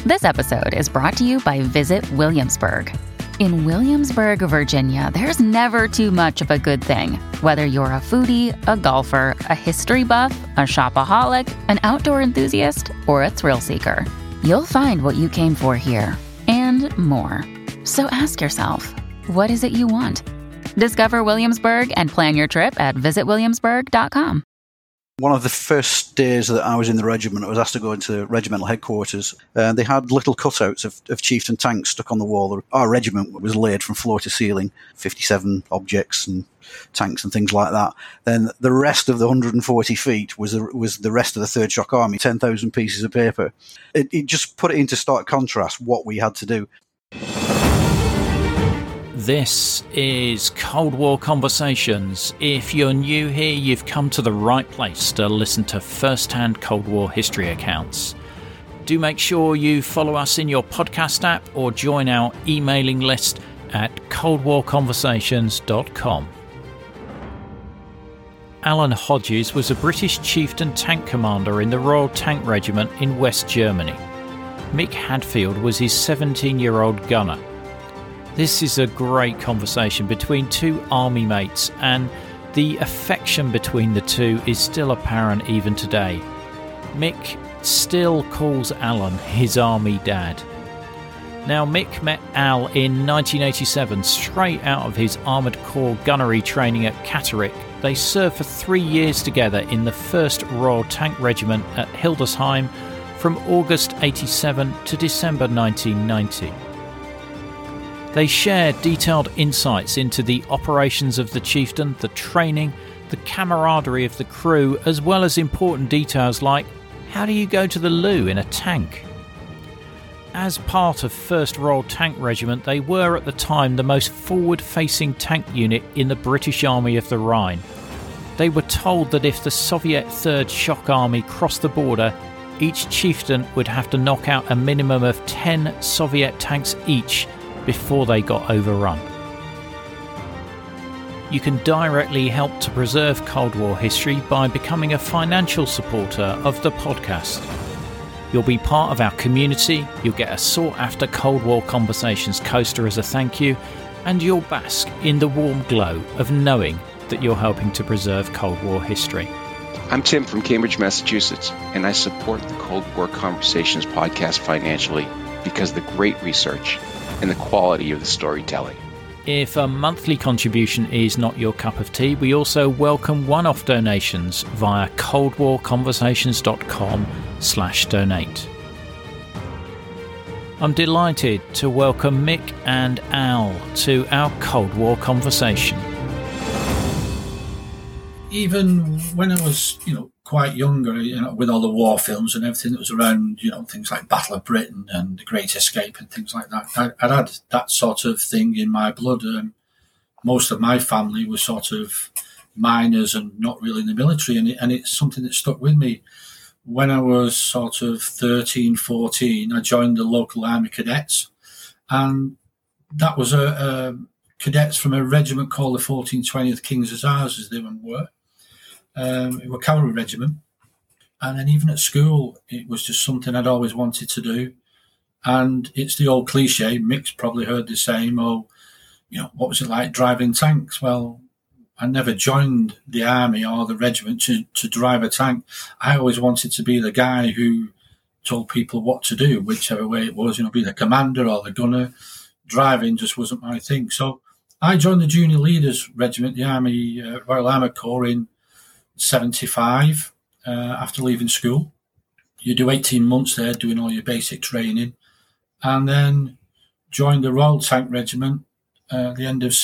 This episode is brought to you by Visit Williamsburg. In Williamsburg, Virginia, there's never too much of a good thing. Whether you're a foodie, a golfer, a history buff, a shopaholic, an outdoor enthusiast, or a thrill seeker, you'll find what you came for here and more. So ask yourself, what is it you want? Discover Williamsburg and plan your trip at visitwilliamsburg.com. One of the first days that I was in the regiment, I was asked to go into regimental headquarters. They had little cutouts of chieftain tanks stuck on the wall. Our regiment was laid from floor to ceiling, 57 objects and tanks and things like that. Then the rest of the 140 feet was the rest of the 3rd Shock Army, 10,000 pieces of paper. It just put it into stark contrast what we had to do. This is Cold War Conversations. If you're new here, you've come to the right place to listen to first-hand Cold War history accounts. Do make sure you follow us in your podcast app or join our emailing list at coldwarconversations.com. Alan Hodges was a British chieftain tank commander in the Royal Tank Regiment in West Germany. Mick Hadfield was his 17-year-old gunner. This is a great conversation between two army mates, and the affection between the two is still apparent even today. Mick still calls Alan his army dad. Now, Mick met Al in 1987 straight out of his Armoured Corps gunnery training at Catterick. They served for 3 years together in the 1st Royal Tank Regiment at Hildesheim from August 87 to December 1990. They shared detailed insights into the operations of the chieftain, the training, the camaraderie of the crew, as well as important details like, how do you go to the loo in a tank? As part of 1st Royal Tank Regiment, they were at the time the most forward-facing tank unit in the British Army of the Rhine. They were told that if the Soviet 3rd Shock Army crossed the border, each chieftain would have to knock out a minimum of 10 Soviet tanks each before they got overrun. You can directly help to preserve Cold War history by becoming a financial supporter of the podcast. You'll be part of our community, you'll get a sought-after Cold War Conversations coaster as a thank you, and you'll bask in the warm glow of knowing that you're helping to preserve Cold War history. I'm Tim from Cambridge, Massachusetts, and I support the Cold War Conversations podcast financially because of the great research and the quality of the storytelling. If a monthly contribution is not your cup of tea, we also welcome one-off donations via coldwarconversations.com/donate. I'm delighted to welcome Mick and Al to our Cold War conversation. Even when I was, quite younger, with all the war films and everything that was around, things like Battle of Britain and The Great Escape and things like that, I'd had that sort of thing in my blood. Most of my family was sort of miners and not really in the military, and it's something that stuck with me. When I was sort of 13, 14, I joined the local army cadets, and that was a cadets from a regiment called the 1420th King's Hussars, as they were. It was a cavalry regiment, and then even at school, it was just something I'd always wanted to do. And it's the old cliche. Mick's probably heard the same. What was it like driving tanks? Well, I never joined the army or the regiment to drive a tank. I always wanted to be the guy who told people what to do, whichever way it was. Be the commander or the gunner. Driving just wasn't my thing. So I joined the Junior Leaders Regiment, the Army Royal Armoured Corps, in 75 after leaving school. You do 18 months there doing all your basic training, and then joined the Royal Tank Regiment at the end of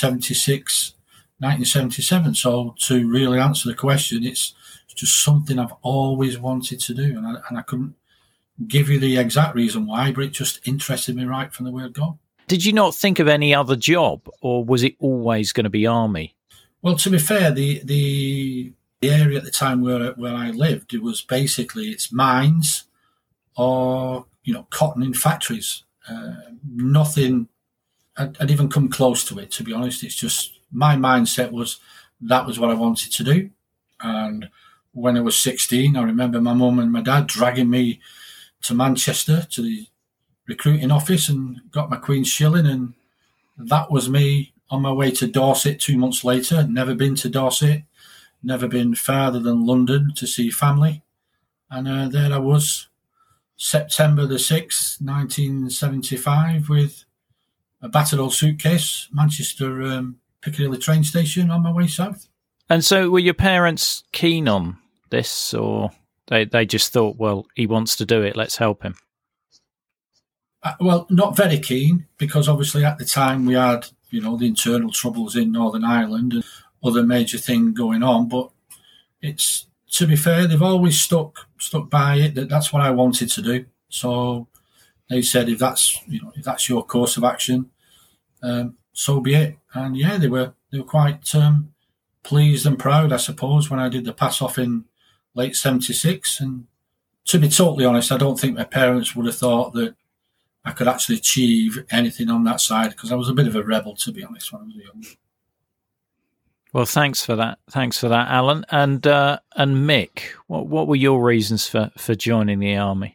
1977. So to really answer the question, it's just something I've always wanted to do, and I couldn't give you the exact reason why, but it just interested me right from the word go. Did you not think of any other job, or was it always going to be army? Well, to be fair, the area at the time where I lived, it was basically it's mines or cotton in factories. Nothing I'd even come close to it, to be honest. It's just my mindset was that was what I wanted to do. And when I was 16, I remember my mum and my dad dragging me to Manchester to the recruiting office and got my Queen's shilling, and that was me on my way to Dorset 2 months later. Never been to Dorset, never been farther than London to see family. And there I was, September the 6th, 1975, with a battered old suitcase, Manchester Piccadilly train station, on my way south. And so were your parents keen on this, or they just thought, well, he wants to do it, let's help him? Well, not very keen, because obviously at the time we had, the internal troubles in Northern Ireland and other major thing going on. But it's, to be fair, they've always stuck by it. That's what I wanted to do. So they said, if that's your course of action, so be it. And yeah, they were quite pleased and proud, I suppose, when I did the pass off in late 76. And to be totally honest, I don't think my parents would have thought that I could actually achieve anything on that side, because I was a bit of a rebel, to be honest, when I was young. Well, thanks for that. Thanks for that, Alan. And Mick, what were your reasons for joining the army?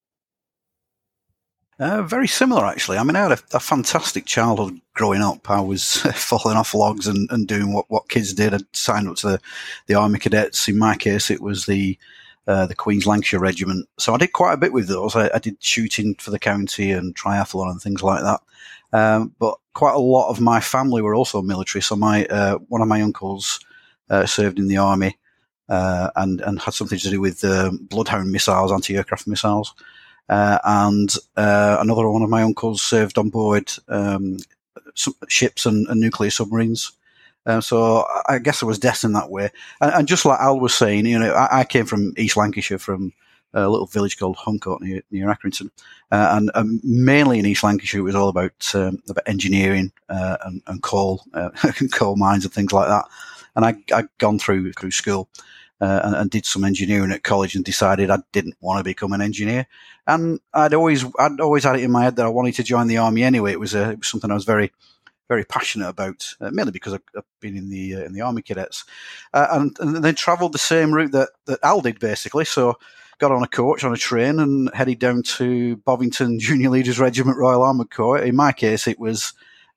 Very similar, actually. I mean, I had a fantastic childhood growing up. I was falling off logs and doing what kids did. I signed up to the Army Cadets. In my case, it was the Queen's Lancashire Regiment. So I did quite a bit with those. I did shooting for the county and triathlon and things like that. But quite a lot of my family were also military. So one of my uncles served in the army and had something to do with Bloodhound missiles, anti-aircraft missiles. And another one of my uncles served on board ships and nuclear submarines. So I guess I was destined that way. And just like Al was saying, I came from East Lancashire, from a little village called Huncote near Accrington. And mainly in East Lancashire, it was all about engineering and coal, coal mines and things like that. And I'd gone through school and did some engineering at college and decided I didn't want to become an engineer. And I'd always had it in my head that I wanted to join the army anyway. It was something I was very, very passionate about, mainly because I've been in the Army Cadets, and then travelled the same route that Al did, basically. So got on a coach, on a train, and headed down to Bovington Junior Leaders Regiment, Royal Armoured Corps. In my case, it was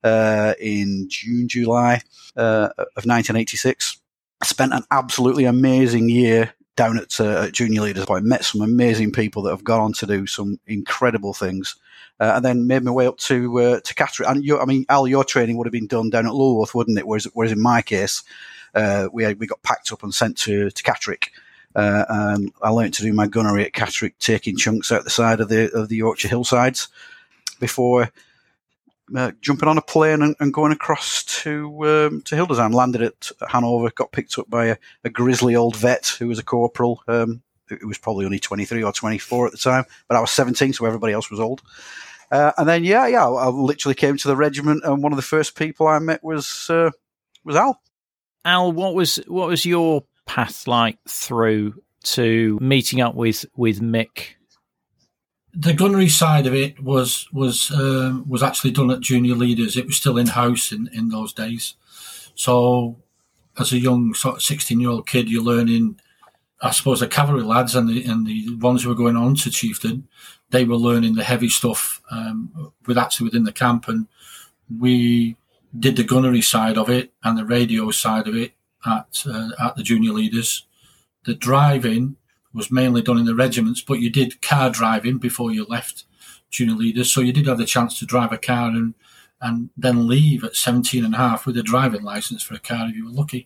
in July of 1986. I spent an absolutely amazing year down at Junior Leaders. I met some amazing people that have gone on to do some incredible things. And then made my way up to Catterick. And Al, your training would have been done down at Lulworth, wouldn't it? Whereas in my case, we got packed up and sent to Catterick. And I learned to do my gunnery at Catterick, taking chunks out the side of the Yorkshire hillsides before jumping on a plane and going across to Hildesheim. Landed at Hanover, got picked up by a grizzly old vet who was a corporal. It was probably only 23 or 24 at the time, but I was 17, so everybody else was old. And then, I literally came to the regiment, and one of the first people I met was Al. Al, what was your path like through to meeting up with Mick? The gunnery side of it was actually done at Junior Leaders. It was still in-house in those days. So as a young sort of 16-year-old kid, you're learning, I suppose, the cavalry lads and the ones who were going on to chieftain, they were learning the heavy stuff within the camp, and we did the gunnery side of it and the radio side of it at the Junior Leaders. The driving was mainly done in the regiments, but you did car driving before you left Junior Leaders, so you did have the chance to drive a car and then leave at 17 and a half with a driving licence for a car if you were lucky.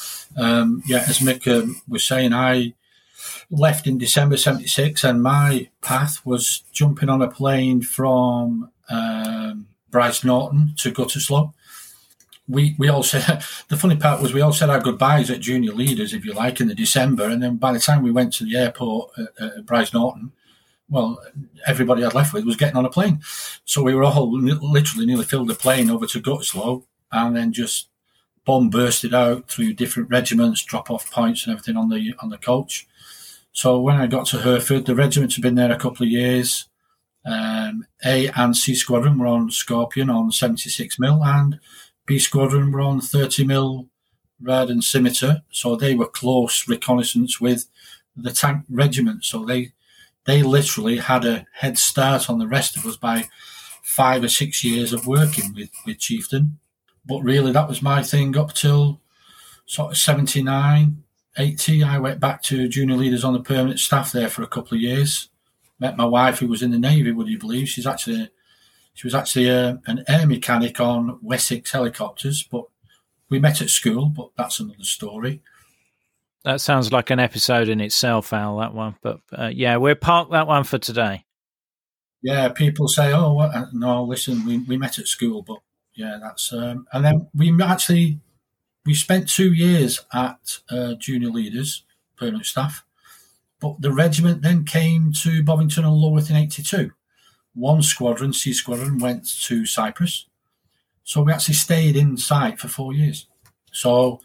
As Mick was saying, I left in December 76, and my path was jumping on a plane from Bryce Norton to Gutterslow. We all said, the funny part was we all said our goodbyes at Junior Leaders, if you like, in the December, and then by the time we went to the airport at Bryce Norton, well, everybody I'd left with was getting on a plane. So we were all literally nearly filled the plane over to Gutterslow, and then just bomb bursted out through different regiments, drop-off points and everything on the coach. So when I got to Hereford, the regiment had been there a couple of years. A and C Squadron were on Scorpion on 76mm, and B Squadron were on 30mm Radon Scimitar. So they were close reconnaissance with the tank regiment. So they they literally had a head start on the rest of us by 5 or 6 years of working with Chieftain. But really, that was my thing up till sort of 79, 80. I went back to junior leaders on the permanent staff there for a couple of years. Met my wife, who was in the Navy, would you believe? She was actually an air mechanic on Wessex helicopters, but we met at school, but that's another story. That sounds like an episode in itself, Al, that one. But yeah, we'll park that one for today. Yeah, people say, oh, what? No, listen, we met at school, but yeah, that's... and then we spent 2 years at junior leaders, permanent staff, but the regiment then came to Bovington and Lulworth in 82. One squadron, C Squadron, went to Cyprus. So we actually stayed in sight for 4 years. So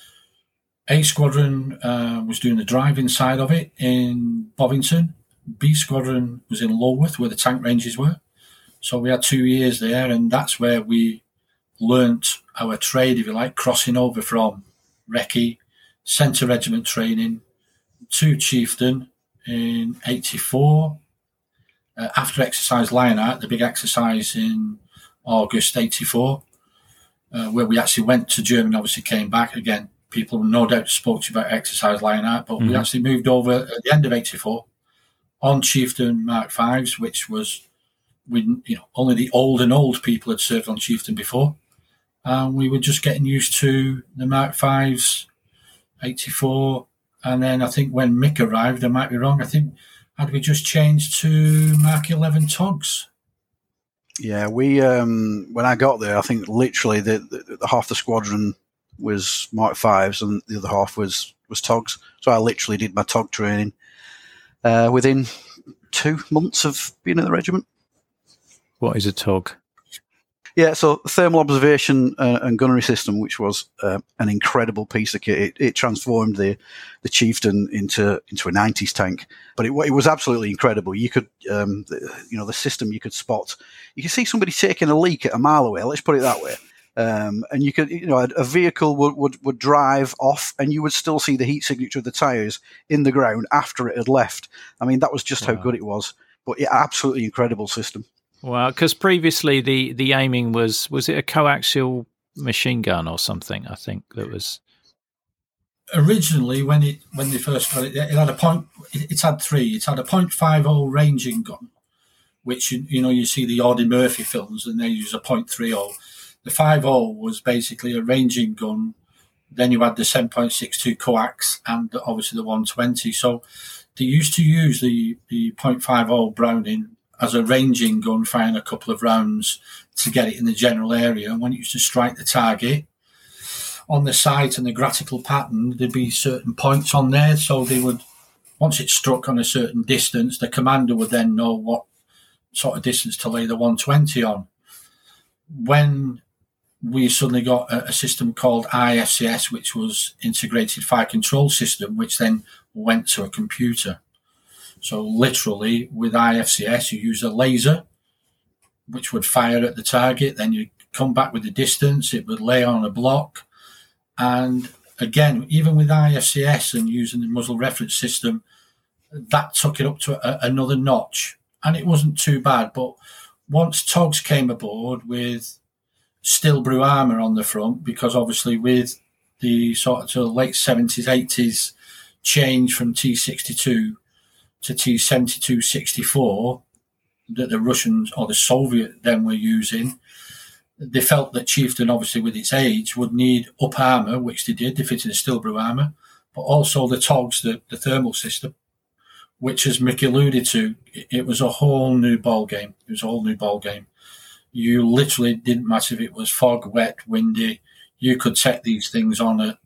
A Squadron was doing the driving side of it in Bovington. B Squadron was in Lulworth, where the tank ranges were. So we had 2 years there, and that's where we learnt our trade, if you like, crossing over from recce, centre regiment training to Chieftain in 84. After exercise Lionheart, the big exercise in August 84, where we actually went to Germany, obviously came back. Again, people no doubt spoke to you about exercise Lionheart, but we actually moved over at the end of 84 on Chieftain Mark V's, which was, only the old people had served on Chieftain before. And we were just getting used to the Mark V's, 84. And then I think when Mick arrived, I might be wrong, I think, had we just changed to Mark 11 Togs? Yeah, we when I got there, I think literally the half the squadron was Mark V's and the other half was Togs. So I literally did my Tog training within 2 months of being in the regiment. What is a Tog? Yeah, so thermal observation and gunnery system, which was an incredible piece of kit. It transformed the Chieftain into a 90s tank, but it was absolutely incredible. You could, the system you could spot. You could see somebody taking a leak at a mile away. Let's put it that way. And you could, a vehicle would drive off, and you would still see the heat signature of the tyres in the ground after it had left. I mean, that was just how good it was. But yeah, absolutely incredible system. Well, because previously the aiming was it a coaxial machine gun or something? I think that was originally when they first got it. It had a point. It had three. It had a .50 ranging gun, which you see the Audie Murphy films, and they use a .30. The 50 was basically a ranging gun. Then you had the 7.62 coax and obviously the 120. So they used to use the .50 Browning as a ranging gun, firing a couple of rounds to get it in the general area. And when it used to strike the target on the sight and the gratical pattern, there'd be certain points on there. So they would, once it struck on a certain distance, the commander would then know what sort of distance to lay the 120 on. When we suddenly got a system called IFCS, which was Integrated Fire Control System, which then went to a computer. So literally with IFCS, you use a laser, which would fire at the target. Then you come back with the distance. It would lay on a block. And again, even with IFCS and using the muzzle reference system, that took it up to another notch. And it wasn't too bad. But once Togs came aboard with Stillbrew armour on the front, because obviously with the sort of late 70s, 80s change from T62 to T72-64 that the Russians or the Soviet then were using, they felt that Chieftain, obviously with its age, would need up armour, which they did. They fitted the Stillbrew armour, but also the Togs, the thermal system, which, as Mick alluded to, it was a whole new ball game. It was a whole new ball game. You literally didn't matter if it was fog, wet, windy. You could set these things on at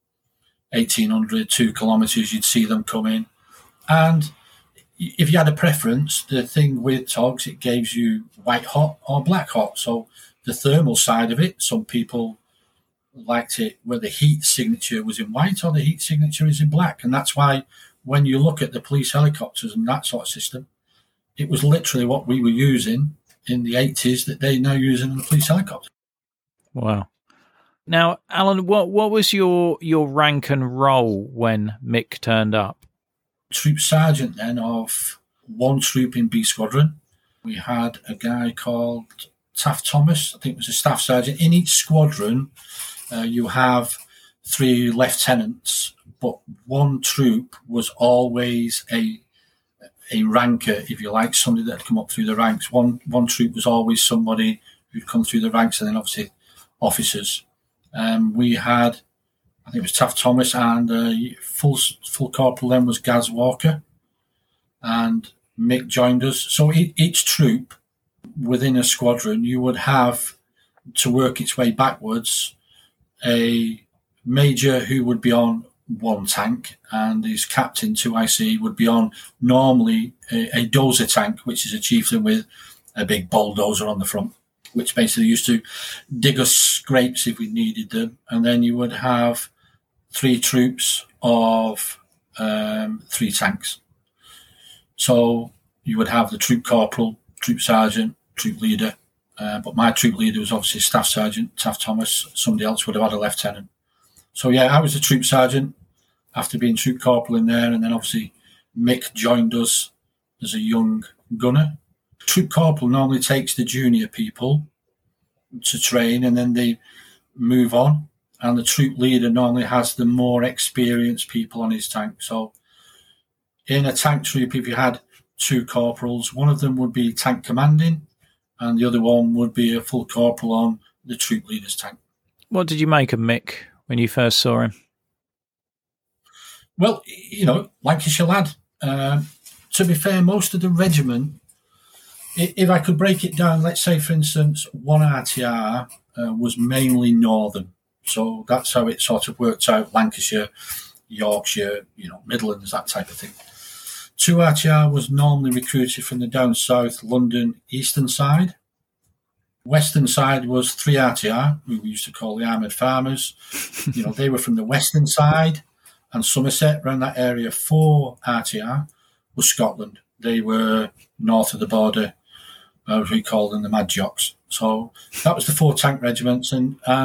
1,800, 2 kilometres. You'd see them come in, and if you had a preference, the thing with Togs, it gives you white hot or black hot. So the thermal side of it, some people liked it where the heat signature was in white or the heat signature is in black. And that's why when you look at the police helicopters and that sort of system, it was literally what we were using in the 80s that they're now using in the police helicopter. Wow. Now, Alan, what was your rank and role when Mick turned up? Troop sergeant then of one troop in B Squadron. We had a guy called Taft Thomas, I think was a staff sergeant. In each squadron, you have 3 lieutenants, but one troop was always a ranker, if you like, somebody that had come up through the ranks. One troop was always somebody who'd come through the ranks, and then obviously officers. We had, I think it was Taft Thomas, and full corporal then was Gaz Walker, and Mick joined us. So each troop within a squadron, you would have to work its way backwards a major who would be on one tank, and his captain, 2IC, would be on normally a dozer tank, which is a chieftain with a big bulldozer on the front, which basically used to dig us scrapes if we needed them. And then you would have 3 troops of 3 tanks. So you would have the troop corporal, troop sergeant, troop leader. But my troop leader was obviously Staff Sergeant Taft Thomas. Somebody else would have had a lieutenant. So, yeah, I was the troop sergeant after being troop corporal in there. And then obviously Mick joined us as a young gunner. Troop corporal normally takes the junior people to train, and then they move on. And the troop leader normally has the more experienced people on his tank. So in a tank troop, if you had 2 corporals, one of them would be tank commanding, and the other one would be a full corporal on the troop leader's tank. What did you make of Mick when you first saw him? Well, Lancashire lad. To be fair, most of the regiment, if I could break it down, let's say, for instance, 1 RTR was mainly northern. So that's how it sort of worked out: Lancashire, Yorkshire, Midlands, that type of thing. 2 RTR was normally recruited from the down south, London, eastern side. Western side was 3 RTR, who we used to call the Armoured Farmers. They were from the western side, and Somerset, around that area. 4 RTR was Scotland. They were north of the border, as we call them, the Mad Jocks. So that was the 4 tank regiments,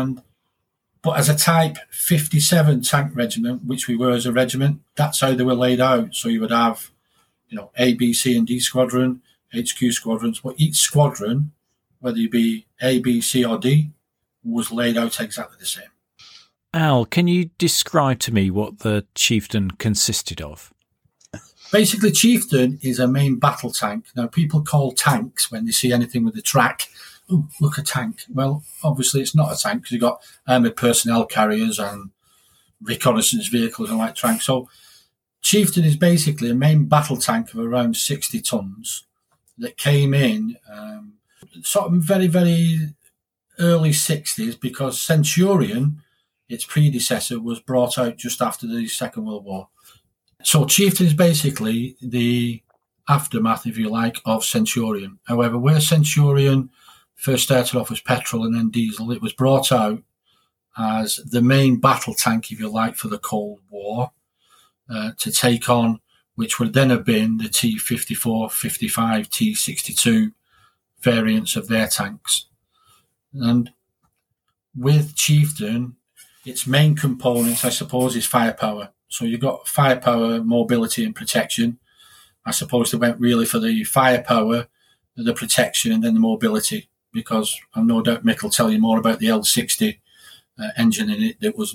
but as a type 57 tank regiment, which we were as a regiment, that's how they were laid out. So you would have, A, B, C, and D squadron, HQ squadrons. But each squadron, whether you be A, B, C, or D, was laid out exactly the same. Al, can you describe to me what the Chieftain consisted of? Basically, Chieftain is a main battle tank. Now, people call tanks when they see anything with a track, oh, look, a tank. Well, obviously it's not a tank, because you've got armoured personnel carriers and reconnaissance vehicles and light tanks. So Chieftain is basically a main battle tank of around 60 tons that came in sort of very, very early 60s, because Centurion, its predecessor, was brought out just after the Second World War. So Chieftain is basically the aftermath, if you like, of Centurion. However, where Centurion first started off as petrol and then diesel, it was brought out as the main battle tank, if you like, for the Cold War, to take on, which would then have been the T-54, 55, T-62 variants of their tanks. And with Chieftain, its main components, I suppose, is firepower. So you've got firepower, mobility, and protection. I suppose they went really for the firepower, the protection, and then the mobility, because I've no doubt Mick will tell you more about the L60 engine in it that was,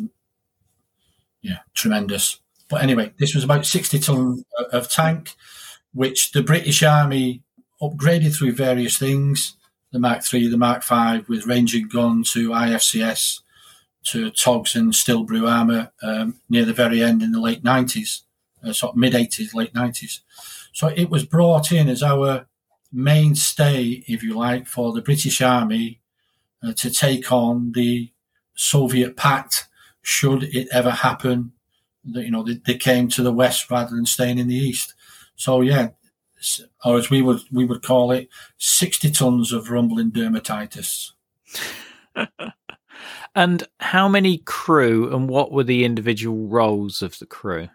tremendous. But anyway, this was about 60 ton of tank, which the British Army upgraded through various things, the Mark III, the Mark V, with ranging gun to IFCS, to Togs and Stilbrew armour near the very end in the late 90s, sort of mid-80s, late 90s. So it was brought in as our mainstay, if you like, for the British Army to take on the Soviet pact, should it ever happen that, they came to the west rather than staying in the east. So, or as we would call it, 60 tons of rumbling dermatitis. And how many crew, and what were the individual roles of the crew?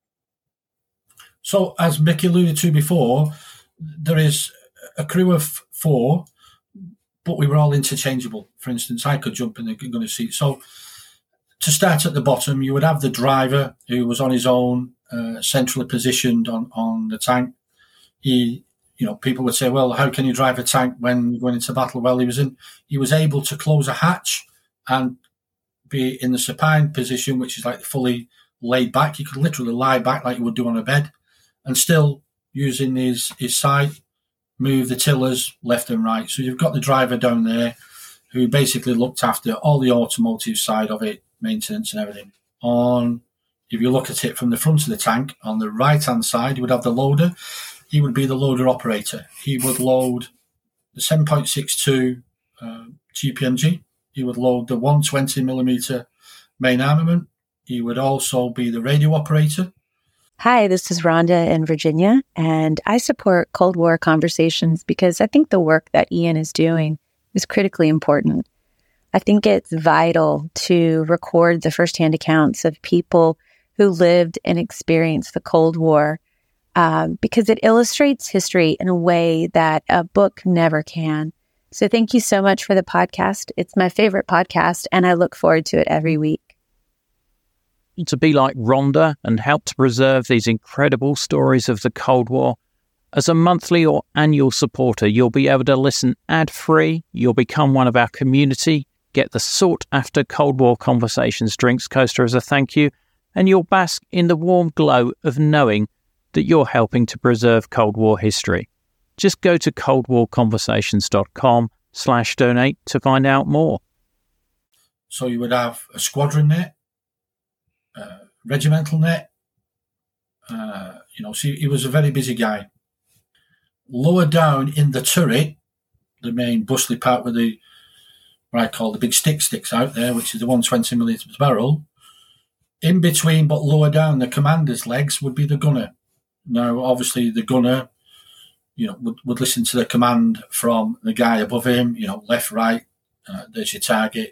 So, as Mickey alluded to before, there is a crew of 4, but we were all interchangeable. For instance, I could jump in the gunner seat. So, to start at the bottom, you would have the driver, who was on his own, centrally positioned on the tank. People would say, well, how can you drive a tank when you're going into battle? Well, he was able to close a hatch and be in the supine position, which is like fully laid back. He could literally lie back like you would do on a bed, and still using his sight, move the tillers left and right. So you've got the driver down there who basically looked after all the automotive side of it, maintenance and everything. If you look at it from the front of the tank, on the right-hand side, you would have the loader. He would be the loader operator. He would load the 7.62 GPMG. He would load the 120mm main armament. He would also be the radio operator. Hi, this is Rhonda in Virginia, and I support Cold War Conversations because I think the work that Ian is doing is critically important. I think it's vital to record the firsthand accounts of people who lived and experienced the Cold War because it illustrates history in a way that a book never can. So thank you so much for the podcast. It's my favorite podcast, and I look forward to it every week. To be like Rhonda and help to preserve these incredible stories of the Cold War, as a monthly or annual supporter, you'll be able to listen ad-free, you'll become one of our community, get the sought-after Cold War Conversations drinks coaster as a thank you, and you'll bask in the warm glow of knowing that you're helping to preserve Cold War history. Just go to coldwarconversations.com/donate to find out more. So you would have a squadron net, regimental net. So he was a very busy guy. Lower down in the turret, the main bustly part with what I call the big stick sticks out there, which is the 120mm barrel. In between, but lower down, the commander's legs would be the gunner. Now, obviously, the gunner, would listen to the command from the guy above him. Left, right. There's your target.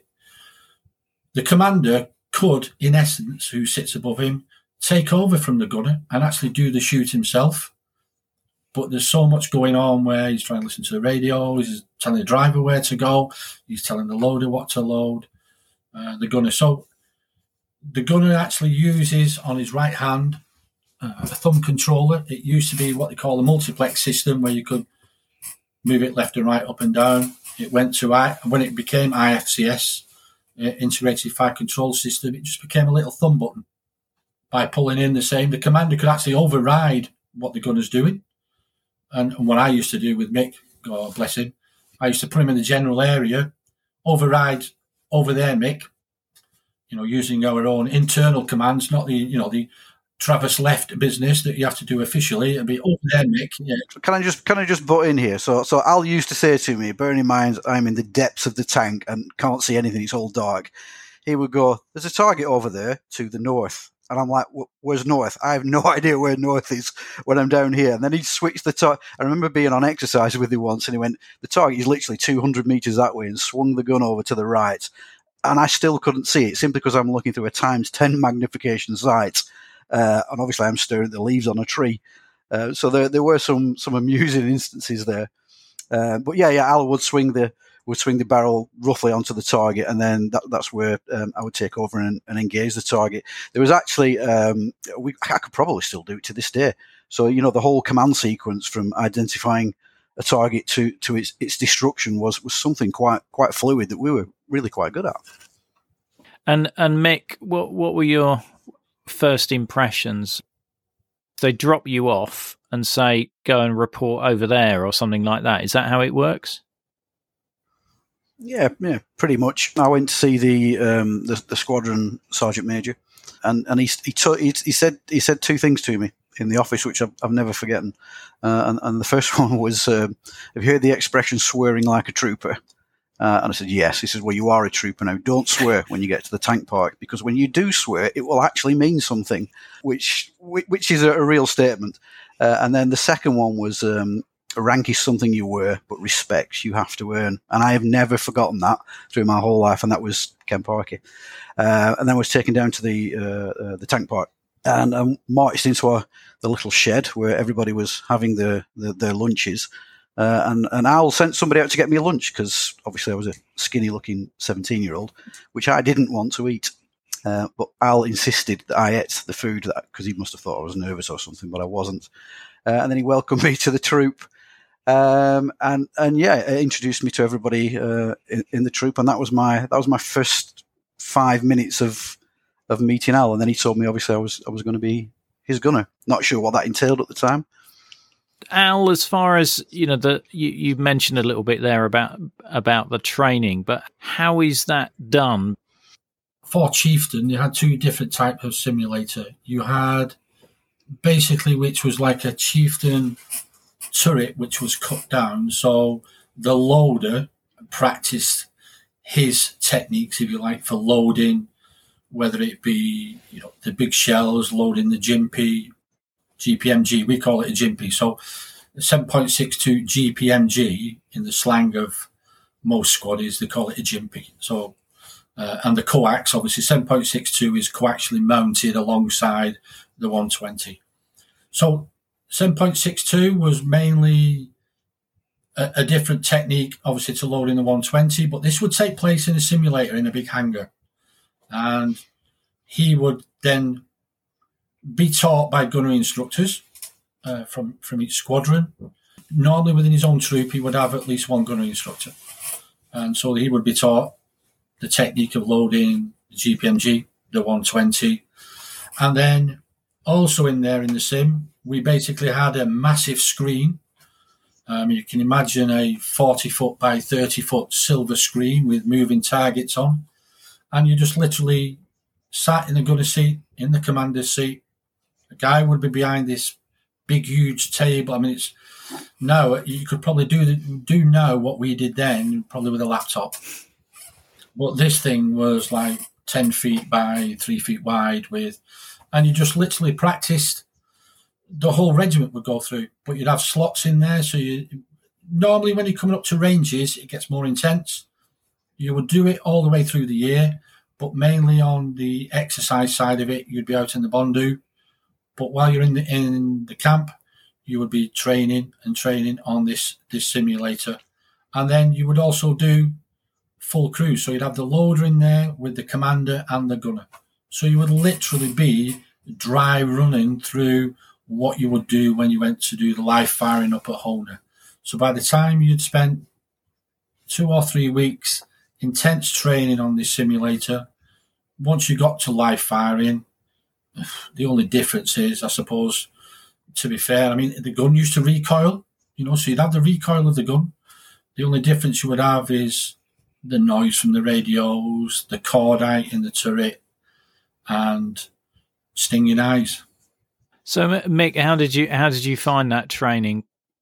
The commander could, in essence, who sits above him, take over from the gunner and actually do the shoot himself. But there's so much going on where he's trying to listen to the radio, he's telling the driver where to go, he's telling the loader what to load, the gunner. So the gunner actually uses on his right hand a thumb controller. It used to be what they call a multiplex system where you could move it left and right, up and down. It went to when it became IFCS, Integrated Fire Control System, it just became a little thumb button. By pulling in the commander could actually override what the gunner's doing. And what I used to do with Mick, God bless him, I used to put him in the general area, override over there, Mick, using our own internal commands, not the Travis left business that you have to do officially. It'd be over there, Mick. Yeah. Can I just butt in here? So Al used to say to me, bearing in mind I'm in the depths of the tank and can't see anything, it's all dark. He would go, "There's a target over there to the north." And I'm like, "Where's north?" I have no idea where north is when I'm down here. And then he'd switch the target. I remember being on exercise with him once, and he went, "The target is literally 200 meters that way," and swung the gun over to the right. And I still couldn't see it simply because I'm looking through a ×10 magnification sight. And obviously I'm staring at the leaves on a tree. So there were some amusing instances there. But yeah, Al would swing the barrel roughly onto the target, and then that's where I would take over and engage the target. There was actually, I could probably still do it to this day. So, the whole command sequence from identifying a target to its destruction was something quite fluid that we were really quite good at. And Mick, what were your first impressions? They drop you off and say, "Go and report over there," or something like that. Is that how it works? Yeah, pretty much. I went to see the squadron sergeant major, and he said two things to me in the office which I've never forgotten. And the first one was, "Have you heard the expression swearing like a trooper?" And I said, "Yes." He said, "Well, you are a trooper now. Don't swear when you get to the tank park, because when you do swear, it will actually mean something," which is a real statement. And then the second one was, "Rank is something you wear, but respect you have to earn." And I have never forgotten that through my whole life. And that was Ken Parkey. And then I was taken down to the tank park and marched into the little shed where everybody was having their lunches. And Al sent somebody out to get me a lunch because obviously I was a skinny-looking 17-year-old, which I didn't want to eat. But Al insisted that I ate the food because he must have thought I was nervous or something, but I wasn't. and then he welcomed me to the troop. And introduced me to everybody in the troop, and that was my first 5 minutes of meeting Al. And then he told me, obviously, I was going to be his gunner. Not sure what that entailed at the time. Al, as far as you mentioned a little bit there about the training, but how is that done? For Chieftain, you had two different types of simulator. You had basically, which was like a Chieftain turret, which was cut down. So the loader practiced his techniques, if you like, for loading, whether it be the big shells, loading the Gympie, GPMG. We call it a Gympie. So 7.62 GPMG in the slang of most squaddies, they call it a Gympie. So and the coax, obviously 7.62 is coaxially mounted alongside the 120. So 7.62 was mainly a different technique, obviously, to loading the 120, but this would take place in a simulator in a big hangar. And he would then be taught by gunnery instructors from each squadron. Normally within his own troop, he would have at least one gunnery instructor. And so he would be taught the technique of loading the GPMG, the 120. And then also in there in the sim, we basically had a massive screen. You can imagine a 40-foot by 30-foot silver screen with moving targets on. And you just literally sat in the gunner seat, in the commander's seat. A guy would be behind this big, huge table. I mean, now you could probably do now what we did then, probably with a laptop. But this thing was like 10 feet by 3 feet wide and you just literally practiced. The whole regiment would go through, but you'd have slots in there. So normally when you're coming up to ranges, it gets more intense. You would do it all the way through the year, but mainly on the exercise side of it, you'd be out in the Bondu. But while you're in the camp, you would be training on this simulator. And then you would also do full crew. So you'd have the loader in there with the commander and the gunner. So you would literally be dry running through what you would do when you went to do the live firing up at Hona. So by the time you'd spent 2 or 3 weeks intense training on this simulator, once you got to live firing, the only difference is, I suppose, to be fair, I mean, the gun used to recoil, so you'd have the recoil of the gun. The only difference you would have is the noise from the radios, the cordite in the turret, and stinging eyes. So, Mick, how did you find that training?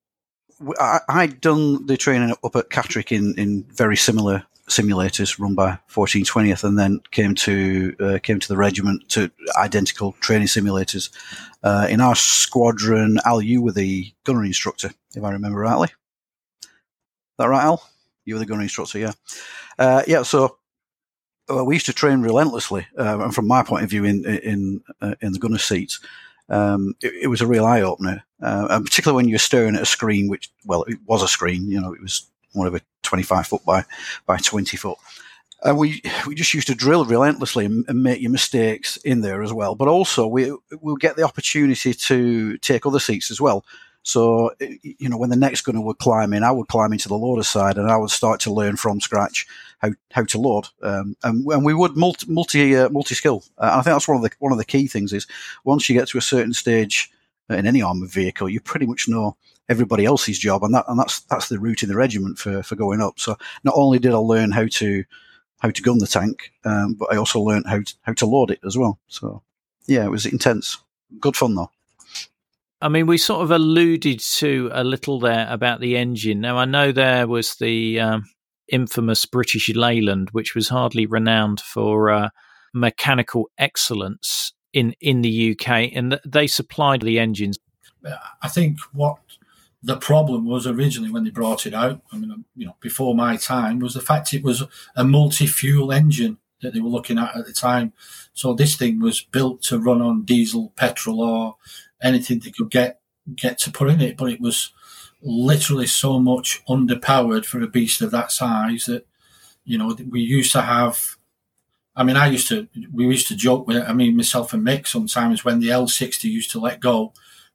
I'd done the training up at Catterick in very similar simulators run by 14th 20th, and then came to the regiment to identical training simulators. In our squadron, Al, you were the gunnery instructor, if I remember rightly. Is that right, Al? You were the gunnery instructor, yeah. So we used to train relentlessly, and from my point of view, in the gunner seats. It was a real eye opener, and particularly when you're staring at a screen, which, well, it was a screen, it was whatever, 25 foot by 20 foot. And we just used to drill relentlessly and make your mistakes in there as well. But also we'll get the opportunity to take other seats as well. So, when the next gunner would climb in, I would climb into the loader side and I would start to learn from scratch how to load. And we would multi-skill. I think that's one of the key things is once you get to a certain stage in any armoured vehicle, you pretty much know everybody else's job, and that's the route in the regiment for going up. So not only did I learn how to gun the tank, but I also learned how to load it as well. So yeah, it was intense. Good fun though. I mean, we sort of alluded to a little there about the engine. Now, I know there was the infamous British Leyland, which was hardly renowned for mechanical excellence in the UK, and they supplied the engines. I think what the problem was originally when they brought it out, I mean, before my time, was the fact it was a multi-fuel engine that they were looking at the time. So this thing was built to run on diesel, petrol, or anything they could get to put in it, but it was literally so much underpowered for a beast of that size that, we used to have. I mean, we used to joke with it. I mean, myself and Mick, sometimes when the L60 used to let go,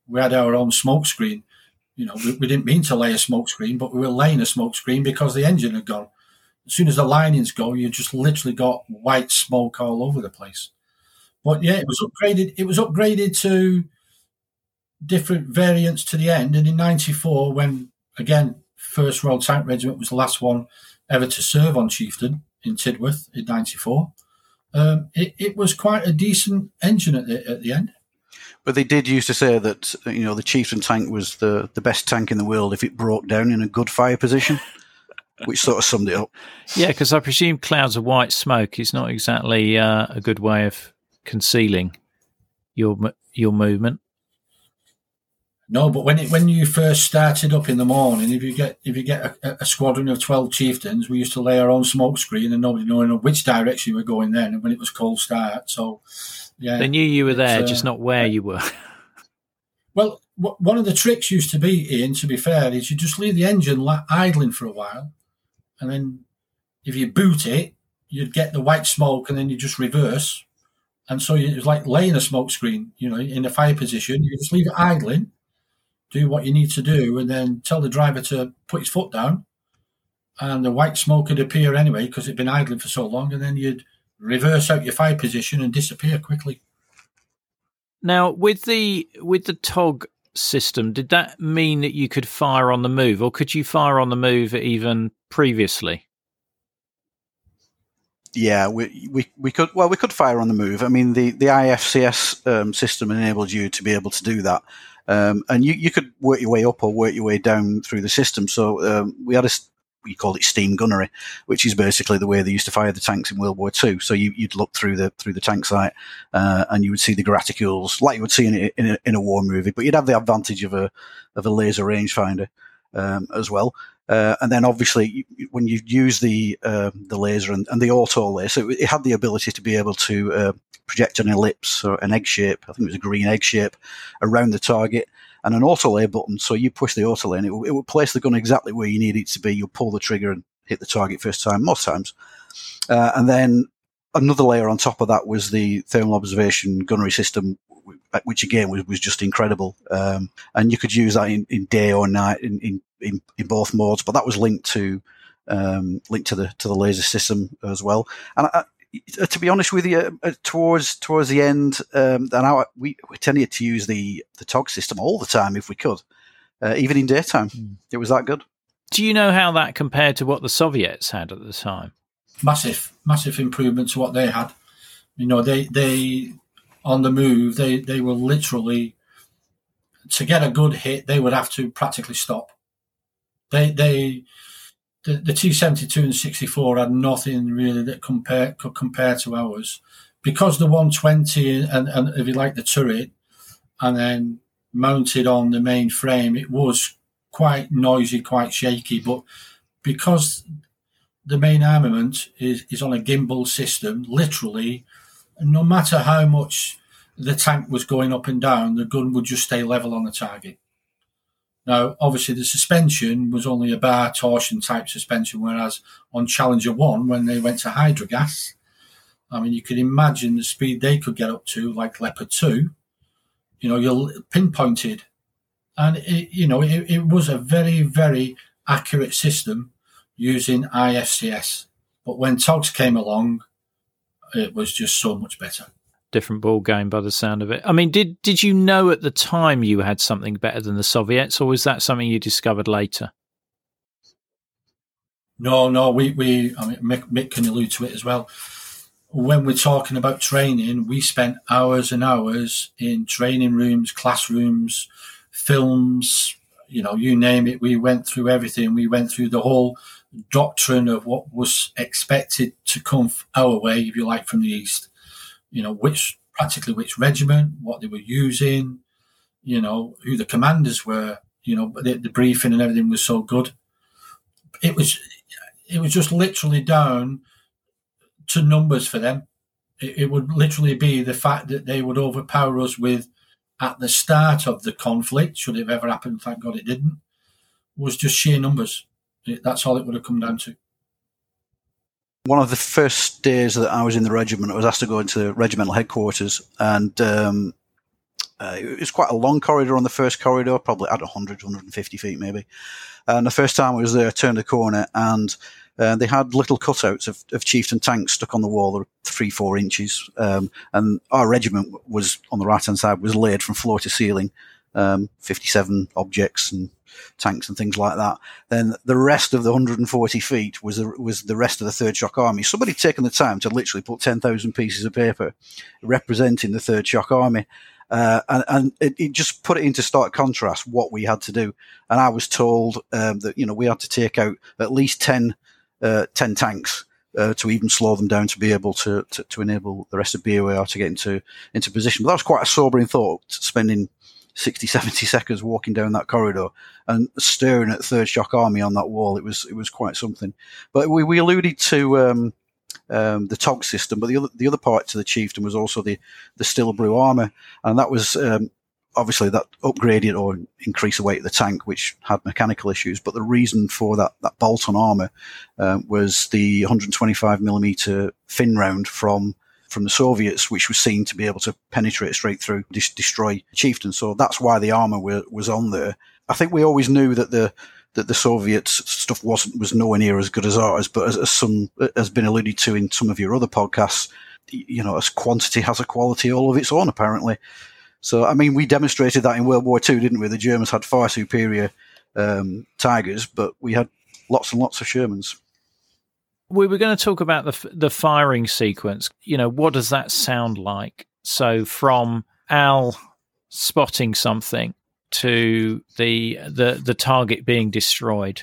we had our own smoke screen. You know, we didn't mean to lay a smoke screen, but we were laying a smoke screen because the engine had gone. As soon as the linings go, you just literally got white smoke all over the place. But yeah, it was upgraded. It was upgraded to different variants to the end. And in '94, when, again, 1st Royal Tank Regiment was the last one ever to serve on Chieftain in Tidworth in '94, it was quite a decent engine at the end. But they did used to say that, you know, the Chieftain tank was the best tank in the world if it broke down in a good fire position, which sort of summed it up. Yeah, because I presume clouds of white smoke is not exactly a good way of concealing your movement. No, but when you first started up in the morning, if you get a squadron of 12 chieftains, we used to lay our own smoke screen and nobody knowing which direction we were going then, and when it was cold start. So, yeah, they knew you were there, just not where you were. Well, one of the tricks used to be, Ian, to be fair, is you just leave the engine idling for a while, and then if you boot it, you'd get the white smoke, and then you just reverse, and so it was like laying a smoke screen, you know, in a fire position. You just leave it idling, do what you need to do, and then tell the driver to put his foot down, and the white smoke would appear anyway because it'd been idling for so long, and then you'd reverse out your fire position and disappear quickly. Now, with the TOG system, did that mean that you could fire on the move, or could you fire on the move even previously? Yeah, we could fire on the move. I mean, the IFCS system enabled you to be able to do that. And you could work your way up or work your way down through the system. So we had we called it steam gunnery, which is basically the way they used to fire the tanks in World War II. So you'd look through the tank sight and you would see the graticules like you would see in a war movie, but you'd have the advantage of a laser rangefinder as well. And then obviously when you use the laser and the auto laser, it had the ability to be able to project an ellipse or an egg shape. I think it was a green egg shape around the target, and an auto lay button. So you push the auto lay and it would place the gun exactly where you need it to be. You'll pull the trigger and hit the target first time, most times. And then another layer on top of that was the thermal observation gunnery system, which again was just incredible. And you could use that in day or night in both modes, but that was linked to the laser system as well. And to be honest with you, towards the end, we tended to use the TOG system all the time if we could, even in daytime. It was that good. Do you know how that compared to what the Soviets had at the time? Massive improvement to what they had. You know, they on the move, they were literally, to get a good hit, they would have to practically stop. The T-72 and 64 had nothing really that could compare to ours, because the 120 and if you like the turret, and then mounted on the main frame, it was quite noisy, quite shaky. But because the main armament is on a gimbal system, literally, no matter how much the tank was going up and down, the gun would just stay level on the target. Now, obviously, the suspension was only a bar torsion type suspension, whereas on Challenger 1, when they went to hydrogas, I mean, you could imagine the speed they could get up to, like Leopard 2, you know, you're pinpointed. And, it was a very, very accurate system using IFCS. But when TOGs came along, it was just so much better. Different ball game by the sound of it. I mean, did you know at the time you had something better than the Soviets, or was that something you discovered later? No, I mean, Mick can allude to it as well. When we're talking about training, we spent hours and hours in training rooms, classrooms, films, you know, you name it. We went through everything. We went through the whole doctrine of what was expected to come our way, if you like, from the East. You know, which regiment, what they were using, you know, who the commanders were, you know, the briefing and everything was so good. It was just literally down to numbers for them. It would literally be the fact that they would overpower us with, at the start of the conflict, should it have ever happened, thank God it didn't, was just sheer numbers. That's all it would have come down to. One of the first days that I was in the regiment, I was asked to go into regimental headquarters, and It was quite a long corridor on the first corridor, probably at 100, 150 feet maybe. And the first time I was there, I turned a corner and they had little cutouts of chieftain tanks stuck on the wall. They were 3-4 inches. And our regiment was on the right-hand side, was laid from floor to ceiling, 57 objects and tanks and things like that. Then the rest of the 140 feet was the rest of the 3rd Shock Army. Somebody had taken the time to literally put 10,000 pieces of paper representing the 3rd Shock Army. And it just put it into stark contrast what we had to do. And I was told that, we had to take out at least 10 tanks to even slow them down to be able to enable the rest of BOAR to get into position. But that was quite a sobering thought, spending 60, 70 seconds walking down that corridor and staring at 3rd Shock Army on that wall. It was quite something. But we alluded to the TOG system, but the other part to the Chieftain was also the Stillbrew armour, and that was obviously that upgraded or increased the weight of the tank, which had mechanical issues. But the reason for that bolt-on armour was the 125mm fin round from the Soviets, which was seen to be able to penetrate straight through, destroy Chieftain. So that's why the armour was on there. I think we always knew that the Soviet stuff was nowhere near as good as ours, but as has been alluded to in some of your other podcasts, as quantity has a quality all of its own, apparently. So, I mean, we demonstrated that in World War II, didn't we? The Germans had far superior Tigers, but we had lots and lots of Shermans. We were going to talk about the firing sequence. What does that sound like? So from Al spotting something to the target being destroyed.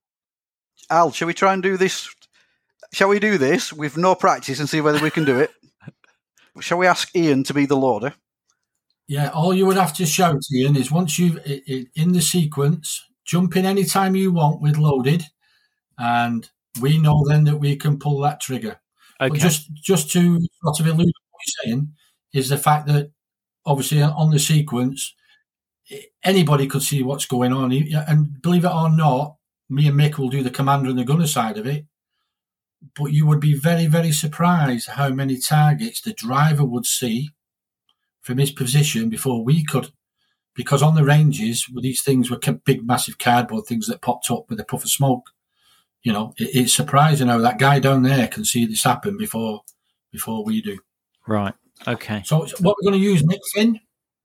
Al, shall we try and do this? Shall we do this with no practice and see whether we can do it? Shall we ask Ian to be the loader? Yeah, all you would have to shout, Ian, is once you've in the sequence, jump in any time you want with loaded, and we know then that we can pull that trigger. Okay. But just to sort of allude to what you're saying is the fact that obviously on the sequence, anybody could see what's going on. And believe it or not, me and Mick will do the commander and the gunner side of it. But you would be very, very surprised how many targets the driver would see from his position before we could. Because on the ranges, these things were big, massive cardboard things that popped up with a puff of smoke. It's surprising how that guy down there can see this happen before we do. Right. Okay. So what we're going to use, Mick, Finn?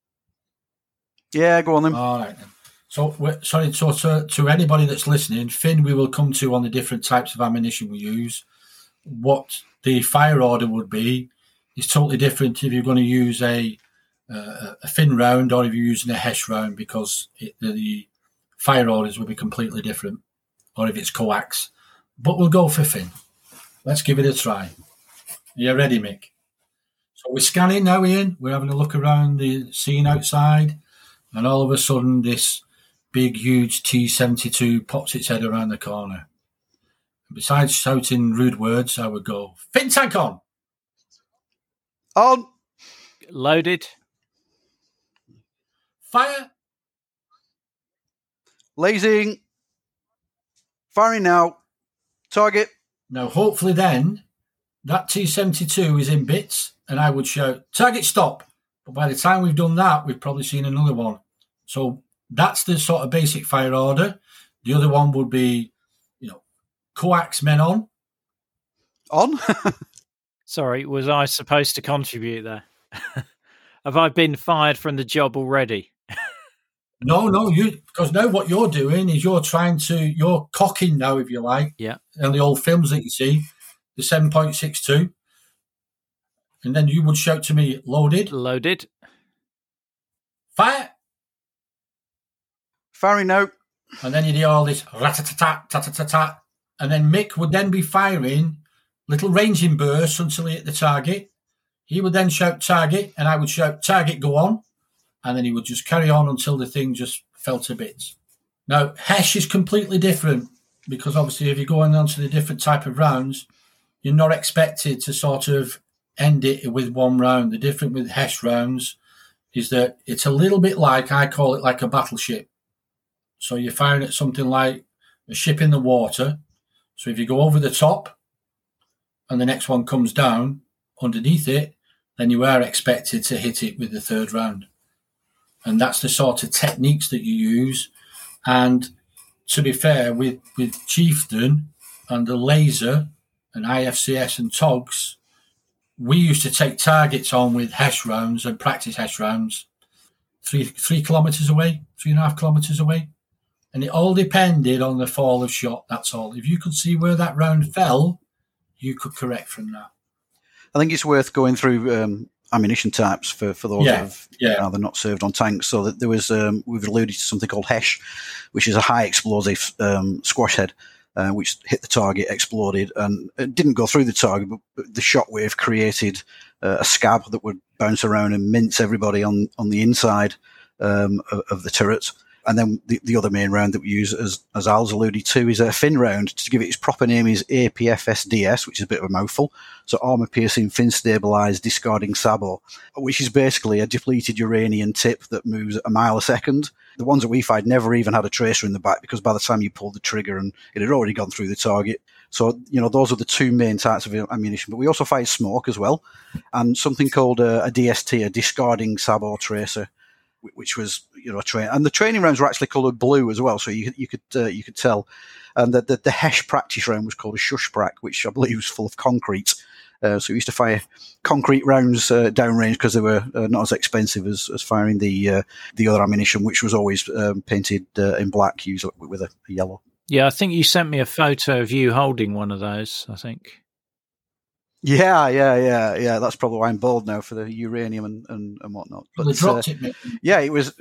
Yeah, go on then. All right then. So, to anybody that's listening, Finn, we will come to on the different types of ammunition we use. What the fire order would be is totally different if you're going to use a Finn round or if you're using a Hesh round, because the fire orders will be completely different, or if it's coax. But we'll go for Finn. Let's give it a try. Are you ready, Mick? So we're scanning now, Ian. We're having a look around the scene outside, and all of a sudden this big, huge T-72 pops its head around the corner. And besides shouting rude words, I would go, Finn tank on! On! Loaded. Fire! Lasing. Firing now. Target. Now, hopefully then, that T-72 is in bits, and I would shout, target stop. But by the time we've done that, we've probably seen another one. So that's the sort of basic fire order. The other one would be, coax men on. On? Sorry, was I supposed to contribute there? Have I been fired from the job already? No, because now what you're doing is you're cocking now, if you like. Yeah. And the old films that you see, the 7.62. And then you would shout to me, loaded. Loaded. Fire. Firing now. And then you'd hear all this rat-a-tat-tat, tat-a-tat-tat. And then Mick would then be firing little ranging bursts until he hit the target. He would then shout target, and I would shout target, go on. And then he would just carry on until the thing just fell to bits. Now, Hesh is completely different, because obviously if you're going on to the different type of rounds, you're not expected to sort of end it with one round. The difference with Hesh rounds is that it's a little bit like, I call it like a battleship. So you're firing at something like a ship in the water. So if you go over the top and the next one comes down underneath it, then you are expected to hit it with the third round. And that's the sort of techniques that you use. And to be fair, with Chieftain and the laser and IFCS and TOGs, we used to take targets on with HESH rounds and practice HESH rounds 3 kilometres away, 3.5 kilometres away. And it all depended on the fall of shot, that's all. If you could see where that round fell, you could correct from that. I think it's worth going through ammunition types for those that have either not served on tanks. So that there was, we've alluded to something called HESH, which is a high explosive squash head, which hit the target, exploded, and it didn't go through the target, but the shockwave created a scab that would bounce around and mince everybody on the inside of the turret. And then the other main round that we use, as Al's alluded to, is a fin round. To give it its proper name is APFSDS, which is a bit of a mouthful. So armour-piercing, fin-stabilised, discarding sabot, which is basically a depleted uranium tip that moves at a mile a second. The ones that we fired never even had a tracer in the back, because by the time you pulled the trigger and it had already gone through the target. So, those are the two main types of ammunition. But we also fired smoke as well, and something called a DST, a discarding sabot tracer, which was, a train, and the training rounds were actually coloured blue as well, so you could tell. And the HESH practice round was called a Shushprack, which I believe was full of concrete. So we used to fire concrete rounds downrange because they were not as expensive as firing the other ammunition, which was always painted in black, usually with a yellow. Yeah, I think you sent me a photo of you holding one of those, I think. Yeah. That's probably why I'm bald now, for the uranium and whatnot. But they dropped it. Yeah, it was.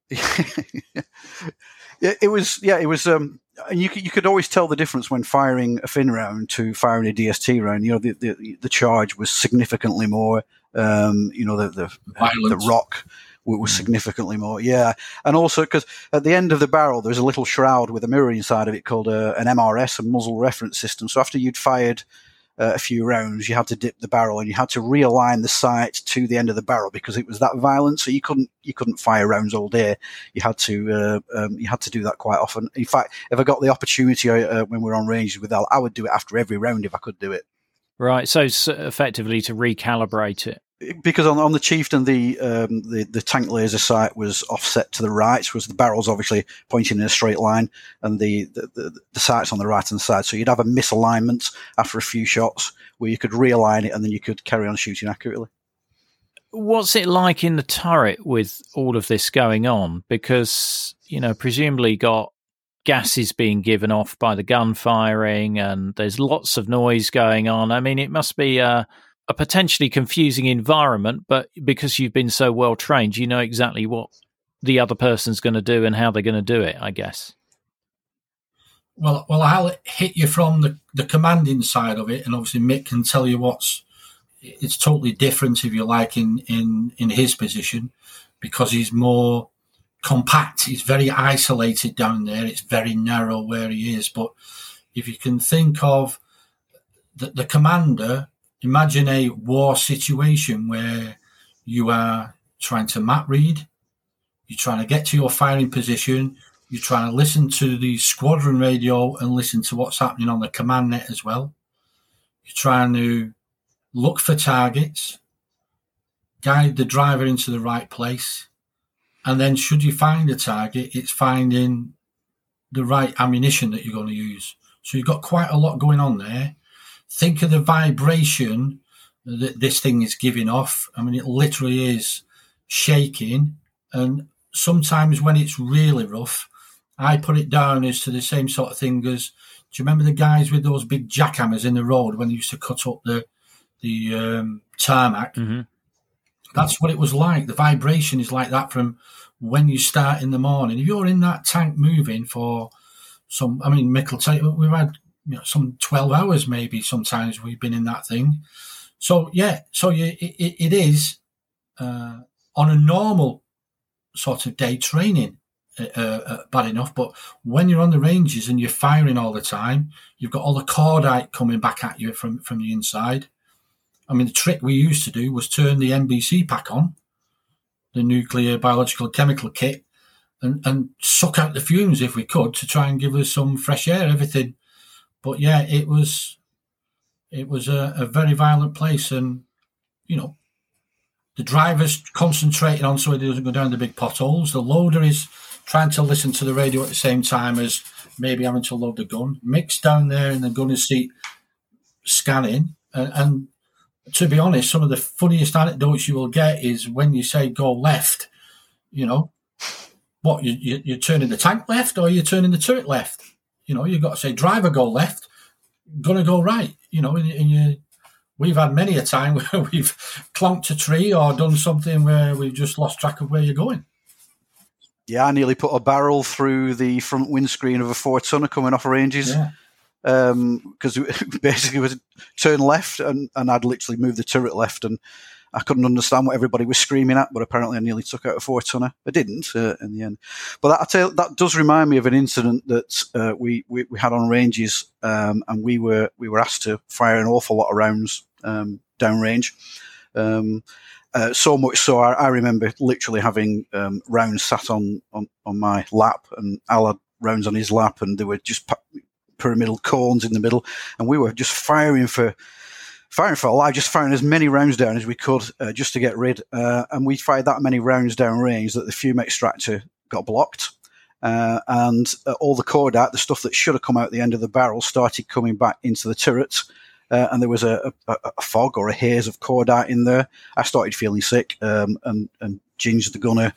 It was. And you could always tell the difference when firing a fin round to firing a DST round. The charge was significantly more. The rock was significantly more. Yeah, and also because at the end of the barrel there's a little shroud with a mirror inside of it called an MRS, a muzzle reference system. So after you'd fired a few rounds, you had to dip the barrel and you had to realign the sight to the end of the barrel because it was that violent. So you couldn't fire rounds all day. You had to do that quite often. In fact, if I got the opportunity when we were on range with Al, I would do it after every round if I could do it. Right. So effectively to recalibrate it. Because on the Chieftain, the tank laser sight was offset to the right, was the barrel's obviously pointing in a straight line, and the sight's on the right hand side. So you'd have a misalignment after a few shots where you could realign it and then you could carry on shooting accurately. What's it like in the turret with all of this going on? Because, presumably got gases being given off by the gun firing and there's lots of noise going on. I mean, it must be a potentially confusing environment, but because you've been so well trained, you know exactly what the other person's going to do and how they're going to do it, I guess. Well, I'll hit you from the commanding side of it, and obviously Mick can tell you it's totally different, if you like, in his position, because he's more compact. He's very isolated down there. It's very narrow where he is. But if you can think of the commander, imagine a war situation where you are trying to map read, you're trying to get to your firing position, you're trying to listen to the squadron radio and listen to what's happening on the command net as well. You're trying to look for targets, guide the driver into the right place, and then should you find a target, it's finding the right ammunition that you're going to use. So you've got quite a lot going on there. Think of the vibration that this thing is giving off. I mean, it literally is shaking. And sometimes when it's really rough, I put it down as to the same sort of thing as, do you remember the guys with those big jackhammers in the road when they used to cut up the tarmac? Mm-hmm. That's what it was like. The vibration is like that from when you start in the morning. If you're in that tank moving for Mick will tell you, we've had some 12 hours maybe sometimes we've been in that thing. So, yeah, it is on a normal sort of day training bad enough, but when you're on the ranges and you're firing all the time, you've got all the cordite coming back at you from the inside. I mean, the trick we used to do was turn the NBC pack on, the nuclear, biological, chemical kit, and suck out the fumes if we could to try and give us some fresh air, everything. But yeah, it was a very violent place, and The driver's concentrating on so he doesn't go down the big potholes. The loader is trying to listen to the radio at the same time as maybe having to load the gun. Mick's down there in the gunner's seat scanning. And to be honest, some of the funniest anecdotes you will get is when you say go left, you know, what, you're turning the tank left or you're turning the turret left? You know, you've got to say driver go left, gonna go right, you know, and we've had many a time where we've clonked a tree or done something where we've just lost track of where you're going. Yeah, I nearly put a barrel through the front windscreen of a 4-tonner coming off ranges. Yeah. Because basically it was turn left and I'd literally moved the turret left and I couldn't understand what everybody was screaming at, but apparently I nearly took out a 4-tonner. I didn't in the end. But that does remind me of an incident that we had on ranges, and we were asked to fire an awful lot of rounds downrange. So much so I remember literally having rounds sat on my lap, and Al had rounds on his lap, and they were just pyramidal cones in the middle, and we were just firing for a life, just firing as many rounds down as we could just to get rid. And we fired that many rounds down range that the fume extractor got blocked. And all the cordite, the stuff that should have come out the end of the barrel, started coming back into the turret. And there was a fog or a haze of cordite in there. I started feeling sick, and Ginge, the gunner,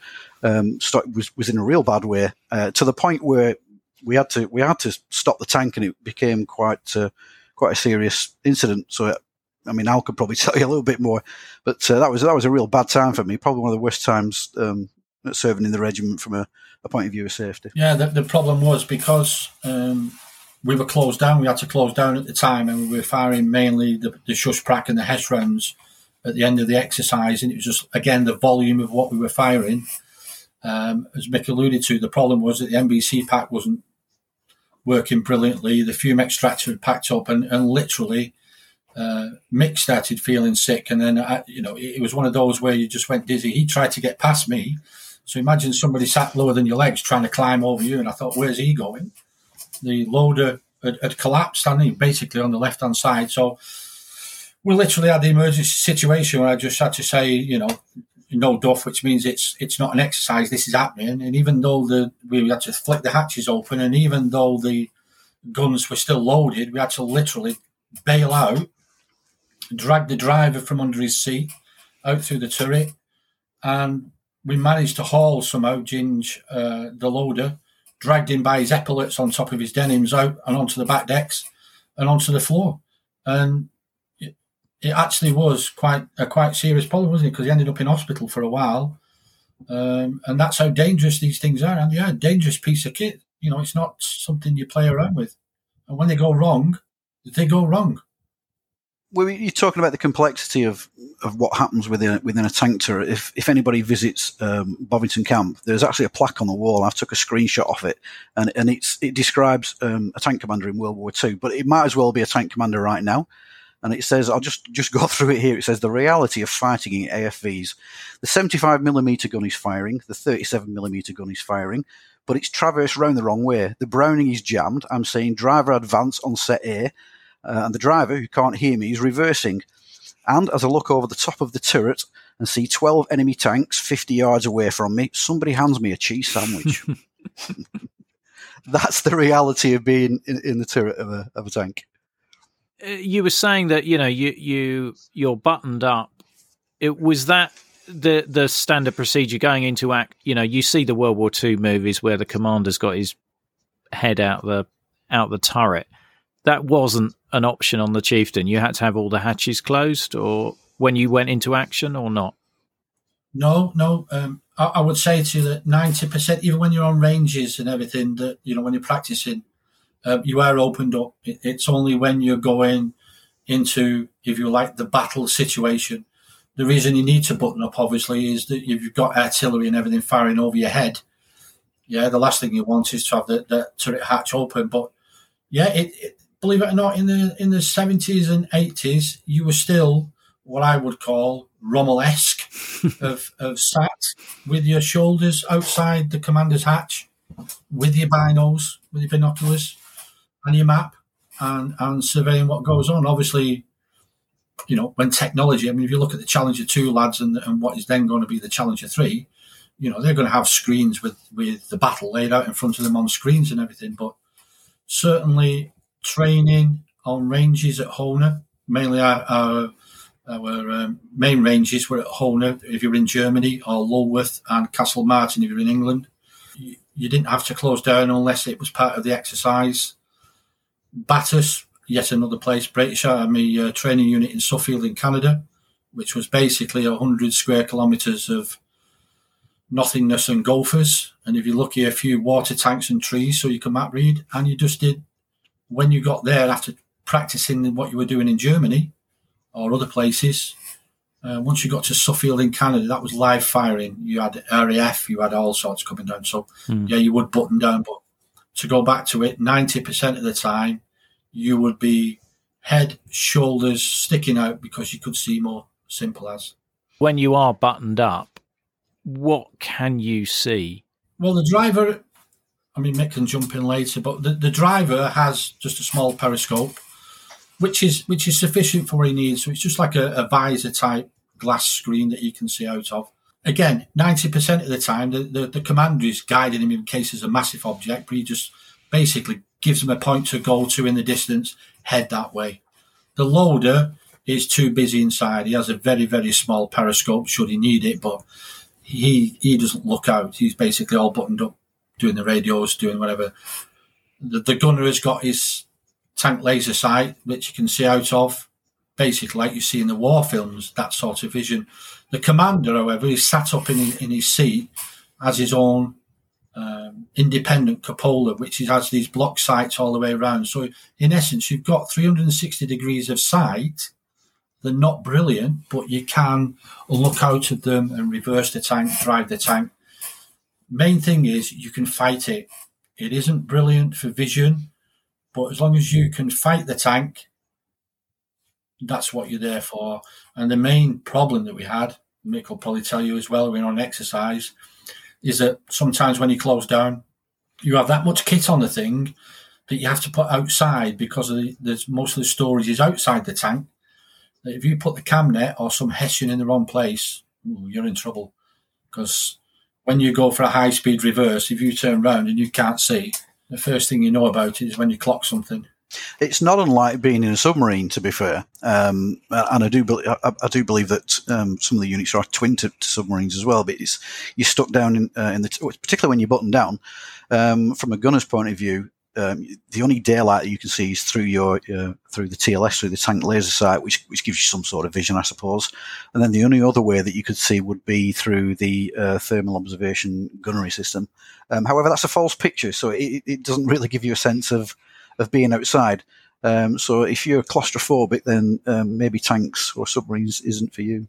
was in a real bad way, to the point where we had to stop the tank, and it became quite a serious incident. So, I mean, Al could probably tell you a little bit more, but that was a real bad time for me. Probably one of the worst times serving in the regiment from a point of view of safety. Yeah, the problem was because we were closed down. We had to close down at the time, and we were firing mainly the shush prac and the Hess rounds at the end of the exercise, and it was just, again, the volume of what we were firing. As Mick alluded to, the problem was that the NBC pack wasn't working brilliantly. The fume extractor had packed up, and literally Mick started feeling sick, and then it was one of those where you just went dizzy. He tried to get past me, so imagine somebody sat lower than your legs trying to climb over you, and I thought, where's he going? The loader had collapsed, standing basically on the left hand side. So we literally had the emergency situation where I just had to say, no duff, which means it's not an exercise, this is happening. And even though we had to flick the hatches open, and even though the guns were still loaded, we had to literally bail out, drag the driver from under his seat out through the turret, and we managed to haul somehow Ginge, the loader, dragged him by his epaulets on top of his denims out and onto the back decks and onto the floor. And it actually was quite serious problem, wasn't it? Because he ended up in hospital for a while. And that's how dangerous these things are. And yeah, dangerous piece of kit. It's not something you play around with. And when they go wrong, they go wrong. Well, you're talking about the complexity of what happens within a tank turret. If anybody visits Bovington Camp, there's actually a plaque on the wall. I took a screenshot of it, and it describes a tank commander in World War II, but it might as well be a tank commander right now. And it says, I'll just go through it here. It says, the reality of fighting in AFVs. The 75mm gun is firing, the 37mm gun is firing, but it's traversed round the wrong way. The Browning is jammed. I'm saying driver advance on set A, and the driver, who can't hear me, is reversing. And as I look over the top of the turret and see 12 enemy tanks 50 yards away from me, somebody hands me a cheese sandwich. That's the reality of being in the turret of a tank. You were saying that you're buttoned up. Was that the standard procedure going into act? You see the World War II movies where the commander's got his head out the turret. That wasn't an option on the Chieftain. You had to have all the hatches closed, or when you went into action, or not? No. I would say to you that 90%, even when you're on ranges and everything, that when you're practicing, you are opened up. It's only when you're going into, if you like, the battle situation. The reason you need to button up, obviously, is that you've got artillery and everything firing over your head. Yeah, the last thing you want is to have the turret hatch open. But yeah, believe it or not, in the 70s and 80s, you were still what I would call Rommel-esque of sat with your shoulders outside the commander's hatch, with your binos, with your binoculars and your map, and surveying what goes on. Obviously, when technology, I mean, if you look at the Challenger 2 lads and what is then going to be the Challenger 3, they're going to have screens with the battle laid out in front of them on screens and everything. But certainly training on ranges at Hohne, mainly our main ranges were at Hohne if you're in Germany, or Lulworth and Castle Martin if you're in England. You didn't have to close down unless it was part of the exercise. Bathurst, yet another place. British Army training unit in Suffield in Canada, which was basically 100 square kilometres of nothingness and gophers. And if you're lucky, a few water tanks and trees so you can map read. And you just did, when you got there after practicing what you were doing in Germany or other places, once you got to Suffield in Canada, that was live firing. You had RAF, you had all sorts coming down. So, yeah, you would button down. But to go back to it, 90% of the time, you would be head, shoulders sticking out because you could see more. Simple as. When you are buttoned up, what can you see? Well, the driver, I mean, Mick can jump in later, but the driver has just a small periscope, which is sufficient for what he needs. So it's just like a visor type glass screen that he can see out of. Again, 90% of the time, the commander is guiding him in case there's a massive object, but he just basically gives him a point to go to in the distance, head that way. The loader is too busy inside. He has a very, very small periscope should he need it, but he doesn't look out. He's basically all buttoned up, doing the radios, doing whatever. The gunner has got his tank laser sight, which you can see out of, basically like you see in the war films, that sort of vision. The commander, however, is sat up in his seat, has his own independent cupola, which has these block sights all the way around. So in essence, you've got 360 degrees of sight. They're not brilliant, but you can look out of them and reverse the tank, drive the tank. Main thing is you can fight it. It isn't brilliant for vision, but as long as you can fight the tank, that's what you're there for. And the main problem that we had, Mick will probably tell you as well, when on exercise, is that sometimes when you close down, you have that much kit on the thing that you have to put outside because there's most of the storage is outside the tank. If you put the cam net or some Hessian in the wrong place, you're in trouble. Because when you go for a high-speed reverse, if you turn around and you can't see, the first thing you know about it is when you clock something. It's not unlike being in a submarine, to be fair. And I do believe that some of the units are twin to submarines as well. But you're stuck down in particularly when you're buttoned down. From a gunner's point of view, the only daylight that you can see is through through the TLS, through the tank laser sight, which gives you some sort of vision, I suppose. And then the only other way that you could see would be through the thermal observation gunnery system. However, that's a false picture, so it doesn't really give you a sense of being outside. So if you're claustrophobic, then maybe tanks or submarines isn't for you.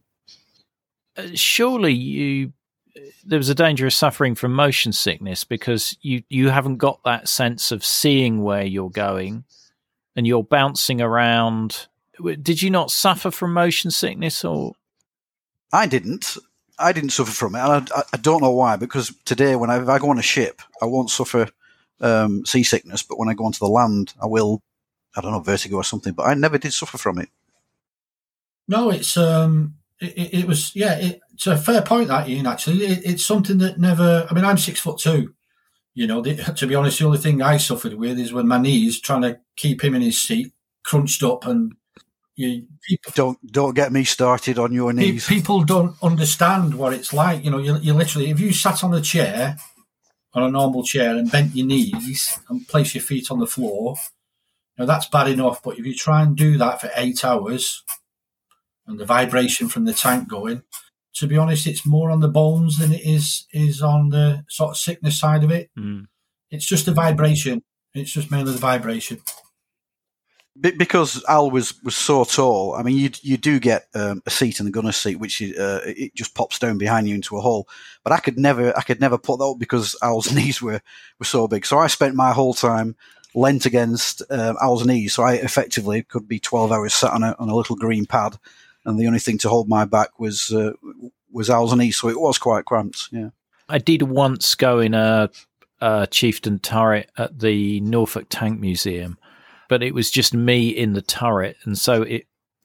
Surely there was a danger of suffering from motion sickness because you haven't got that sense of seeing where you're going and you're bouncing around. Did you not suffer from motion sickness? Or I didn't suffer from it. And I don't know why, because today when I go on a ship, I won't suffer seasickness, but when I go onto the land, I will, I don't know, vertigo or something, but I never did suffer from it. No, it's it was, yeah, it's a fair point, that, Ian, actually. It's something that never, I mean, I'm 6'2". To be honest, the only thing I suffered with is when my knees, trying to keep him in his seat, crunched up, and people don't get me started on your knees. People don't understand what it's like. You literally, if you sat on a chair, on a normal chair, and bent your knees and place your feet on the floor, that's bad enough. But if you try and do that for 8 hours, and the vibration from the tank going, to be honest, it's more on the bones than it is on the sort of sickness side of it. It's just the vibration. It's just mainly the vibration. Because Al was so tall, I mean, you do get a seat in the gunner's seat, which it just pops down behind you into a hole. But I could never put that up because Al's knees were so big. So I spent my whole time leant against Al's knees. So I effectively could be 12 hours sat on a little green pad, and the only thing to hold my back was Al's knees. So it was quite cramped. Yeah, I did once go in a chieftain turret at the Norfolk Tank Museum. But it was just me in the turret, and so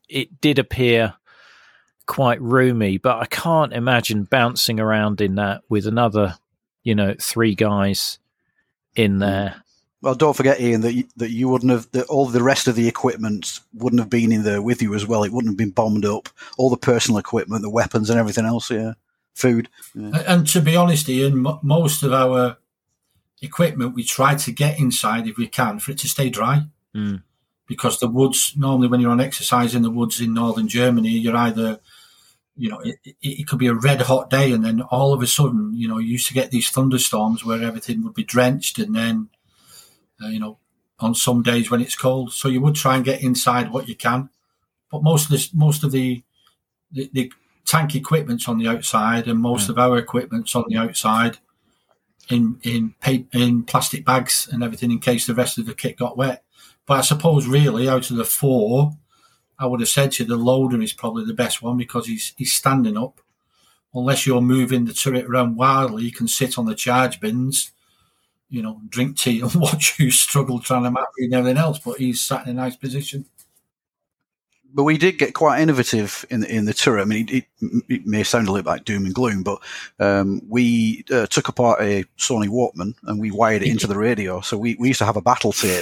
it did appear quite roomy, but I can't imagine bouncing around in that with another, 3 guys in there. Well, don't forget, Ian, that you wouldn't have all the rest of the equipment wouldn't have been in there with you as well. It wouldn't have been bombed up. All the personal equipment, the weapons, and everything else. Yeah, food. Yeah. And to be honest, Ian, most of our equipment we try to get inside if we can for it to stay dry. Because the woods, normally when you're on exercise in the woods in northern Germany, you're either, it could be a red hot day, and then all of a sudden, you used to get these thunderstorms where everything would be drenched, and then on some days when it's cold. So you would try and get inside what you can. But most of the tank equipment's on the outside, and most of our equipment's on the outside in plastic bags and everything in case the rest of the kit got wet. But I suppose really out of the 4, I would have said to you the loader is probably the best one because he's standing up. Unless you're moving the turret around wildly, you can sit on the charge bins, drink tea and watch you struggle trying to map and everything else, but he's sat in a nice position. But we did get quite innovative in the turret. I mean, it may sound a little like doom and gloom, but we took apart a Sony Walkman and we wired it into the radio. So we used to have a battle tape.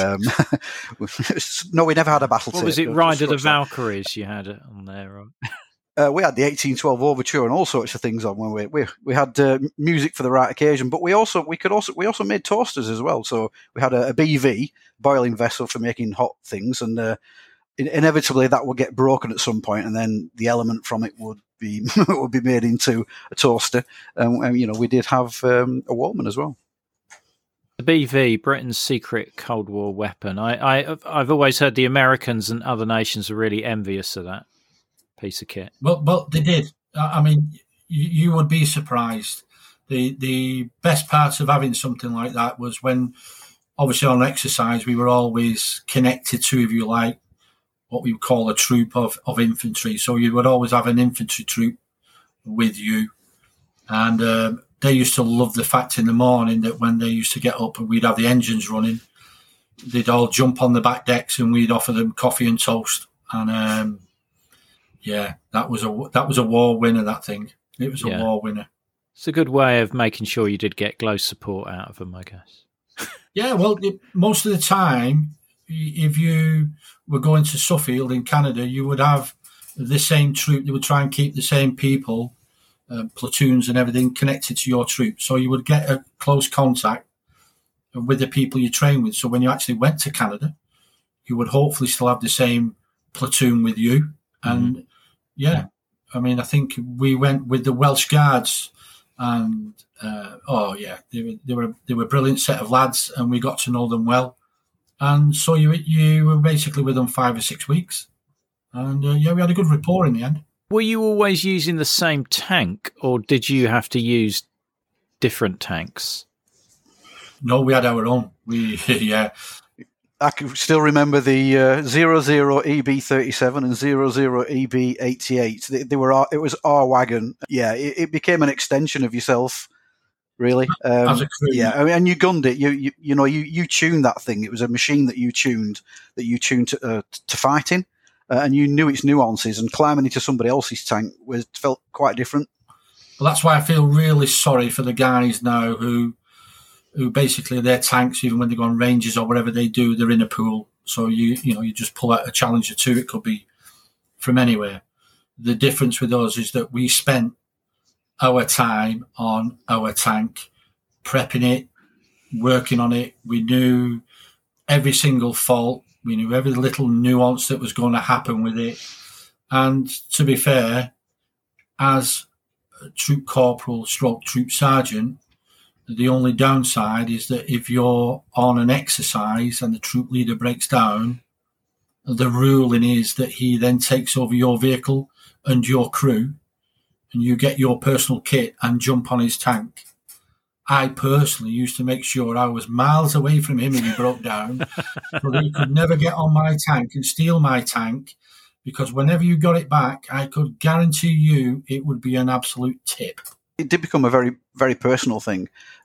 No, we never had a battle tape. What was it, Ride of the Valkyries you had on there? We had the 1812 Overture and all sorts of things on when we had music for the right occasion, but we also made toasters as well. So we had a BV, boiling vessel for making hot things, and inevitably that would get broken at some point, and then the element from it would be made into a toaster. And we did have a Walkman as well. The BV, Britain's secret Cold War weapon. I've always heard the Americans and other nations are really envious of that piece of kit. Well, they did. I mean, you would be surprised. The best part of having something like that was when, obviously on exercise, we were always connected to, if you like, what we would call a troop of infantry. So you would always have an infantry troop with you. And they used to love the fact in the morning that when they used to get up and we'd have the engines running, they'd all jump on the back decks and we'd offer them coffee and toast. And that was a war winner, that thing. It was a war winner. It's a good way of making sure you did get glow support out of them, I guess. Yeah, well, most of the time, if you were going to Suffield in Canada, you would have the same troop. They would try and keep the same people, platoons and everything, connected to your troop. So you would get a close contact with the people you train with. So when you actually went to Canada, you would hopefully still have the same platoon with you. And I mean, I think we went with the Welsh Guards, and they were a brilliant set of lads, and we got to know them well. And so you were basically with them 5 or 6 weeks, and we had a good rapport in the end. Were you always using the same tank, or did you have to use different tanks? No, we had our own. I can still remember the 00 EB37 and 00 EB88. It was our wagon. Yeah, it became an extension of yourself, really. As a crew. Yeah, I mean, and you gunned it. You tuned that thing. It was a machine that you tuned to fighting, and you knew its nuances. And climbing into somebody else's tank felt quite different. Well, that's why I feel really sorry for the guys now who basically their tanks, even when they go on ranges or whatever they do, they're in a pool. So you just pull out a Challenger 2. It could be from anywhere. The difference with us is that we spent our time on our tank, prepping it, working on it. We knew every single fault. We knew every little nuance that was going to happen with it. And to be fair, as a troop corporal / troop sergeant, the only downside is that if you're on an exercise and the troop leader breaks down, the ruling is that he then takes over your vehicle and your crew, and you get your personal kit and jump on his tank. I personally used to make sure I was miles away from him if he broke down, so that he could never get on my tank and steal my tank, because whenever you got it back, I could guarantee you it would be an absolute tip. It did become a very, very personal thing.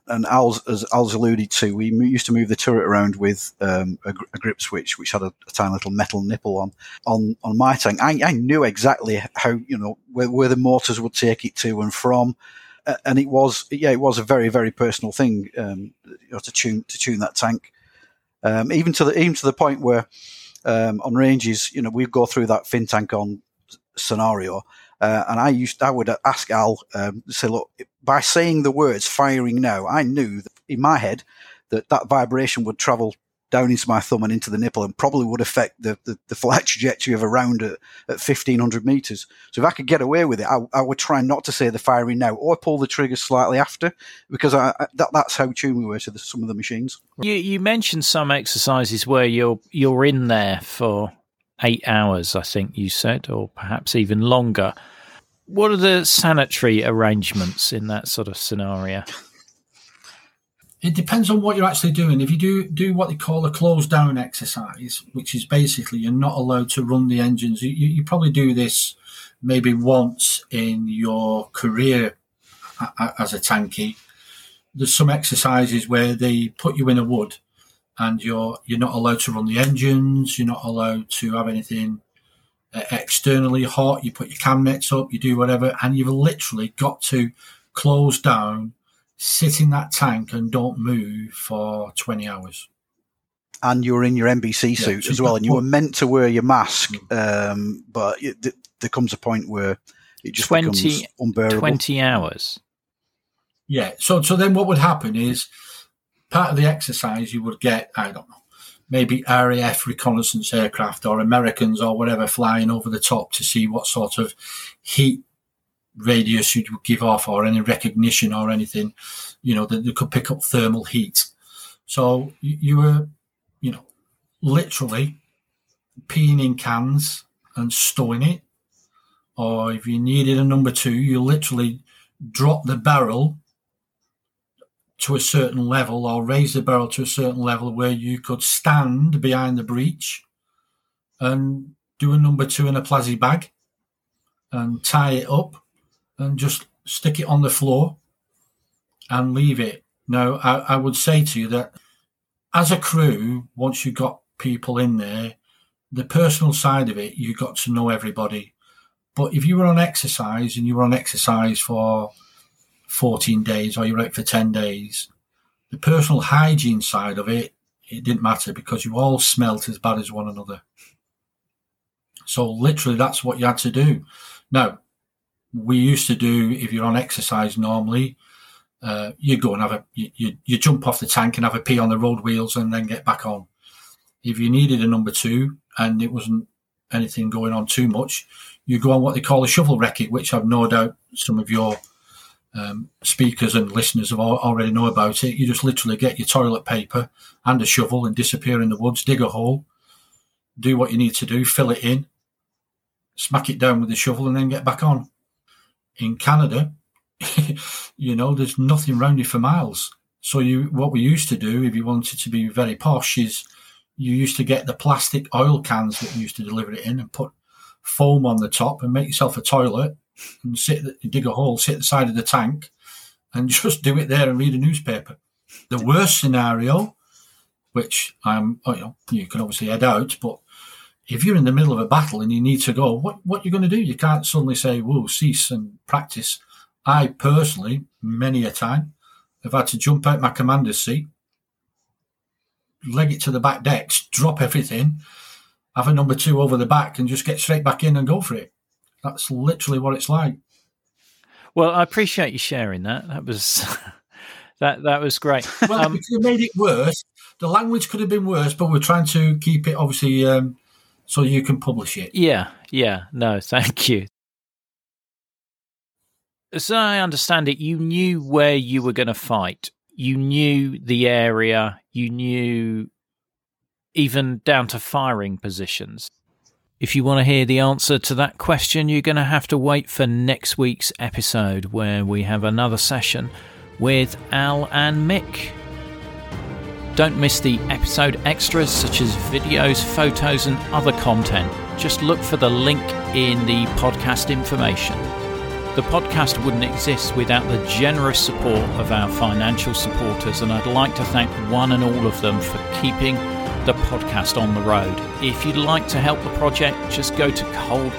and as Al's alluded to, we used to move the turret around with a grip switch, which had a tiny little metal nipple on my tank. I knew exactly how, where the motors would take it to and from. And it was a very, very personal thing, to tune that tank. Even to the point where, on ranges, we'd go through that fin tank on scenario. And I would ask Al, say, look, by saying the words "firing now," I knew that in my head that vibration would travel down into my thumb and into the nipple and probably would affect the flight trajectory of a round at 1,500 meters. So if I could get away with it, I would try not to say the "firing now" or pull the trigger slightly after, because that's how tuned we were to some of the machines. You mentioned some exercises where you're in there for 8 hours, I think you said, or perhaps even longer. What are the sanitary arrangements in that sort of scenario? It depends on what you're actually doing. If you do what they call a closed down exercise, which is basically you're not allowed to run the engines. You probably do this maybe once in your career as a tankie. There's some exercises where they put you in a wood and you're not allowed to run the engines. You're not allowed to have anything externally hot. You put your cam nets up, you do whatever, and you've literally got to close down, sit in that tank and don't move for 20 hours. And you're in your NBC suit as well, and you were meant to wear your mask, but there comes a point where it just becomes unbearable. 20 hours? Yeah, so then what would happen is part of the exercise you would get, I don't know, maybe RAF reconnaissance aircraft or Americans or whatever flying over the top to see what sort of heat radius you would give off or any recognition or anything, that they could pick up thermal heat. So you were, literally peeing in cans and stowing it. Or if you needed a number 2, you literally drop the barrel to a certain level or raise the barrel to a certain level where you could stand behind the breech and do a number 2 in a plastic bag and tie it up and just stick it on the floor and leave it. Now, I would say to you that as a crew, once you got people in there, the personal side of it, you got to know everybody. But if you were on exercise and you were on exercise for 14 days or you were out for 10 days, the personal hygiene side of it, it didn't matter because you all smelt as bad as one another. So literally that's what you had to do. Now, we used to do, if you're on exercise normally, you go and you jump off the tank and have a pee on the road wheels and then get back on. If you needed a number 2 and it wasn't anything going on too much, you go on what they call a shovel recce, which I've no doubt some of your speakers and listeners have already know about it. You just literally get your toilet paper and a shovel and disappear in the woods, dig a hole, do what you need to do, fill it in, smack it down with the shovel and then get back on. In Canada, there's nothing round you for miles. So what we used to do, if you wanted to be very posh, is you used to get the plastic oil cans that we used to deliver it in and put foam on the top and make yourself a toilet and dig a hole, sit at the side of the tank and just do it there and read a newspaper. The worst scenario, which you can obviously head out, but if you're in the middle of a battle and you need to go, what are you going to do? You can't suddenly say, whoa, cease and practice. I personally, many a time, have had to jump out my commander's seat, leg it to the back decks, drop everything, have a number 2 over the back and just get straight back in and go for it. That's literally what it's like. Well, I appreciate you sharing that. That was that was great. Well, if you made it worse, the language could have been worse, but we're trying to keep it obviously so you can publish it. Yeah. No, thank you. As I understand it, you knew where you were going to fight. You knew the area. You knew even down to firing positions. If you want to hear the answer to that question, you're going to have to wait for next week's episode where we have another session with Al and Mick. Don't miss the episode extras such as videos, photos and other content. Just look for the link in the podcast information. The podcast wouldn't exist without the generous support of our financial supporters, and I'd like to thank one and all of them for keeping the podcast on the road. If you'd like to help the project, just go to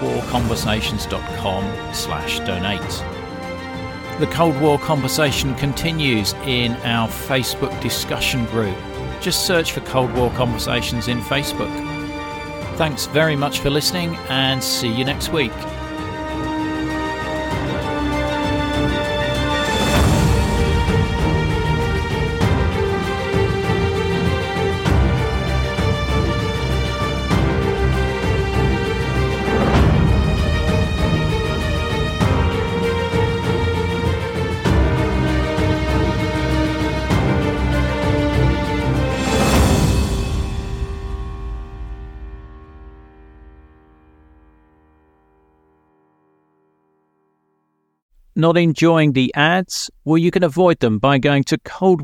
coldwarconversations.com/donate. The Cold War conversation continues in our Facebook discussion group. Just search for Cold War Conversations in Facebook. Thanks very much for listening, and see you next week. Not enjoying the ads? Well, you can avoid them by going to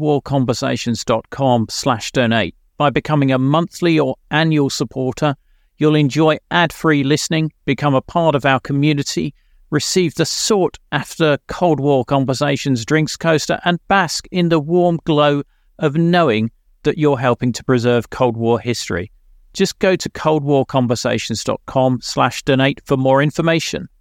coldwarconversations.com/donate. By becoming a monthly or annual supporter, you'll enjoy ad-free listening, become a part of our community, receive the sought-after Cold War Conversations drinks coaster, and bask in the warm glow of knowing that you're helping to preserve Cold War history. Just go to coldwarconversations.com/donate for more information.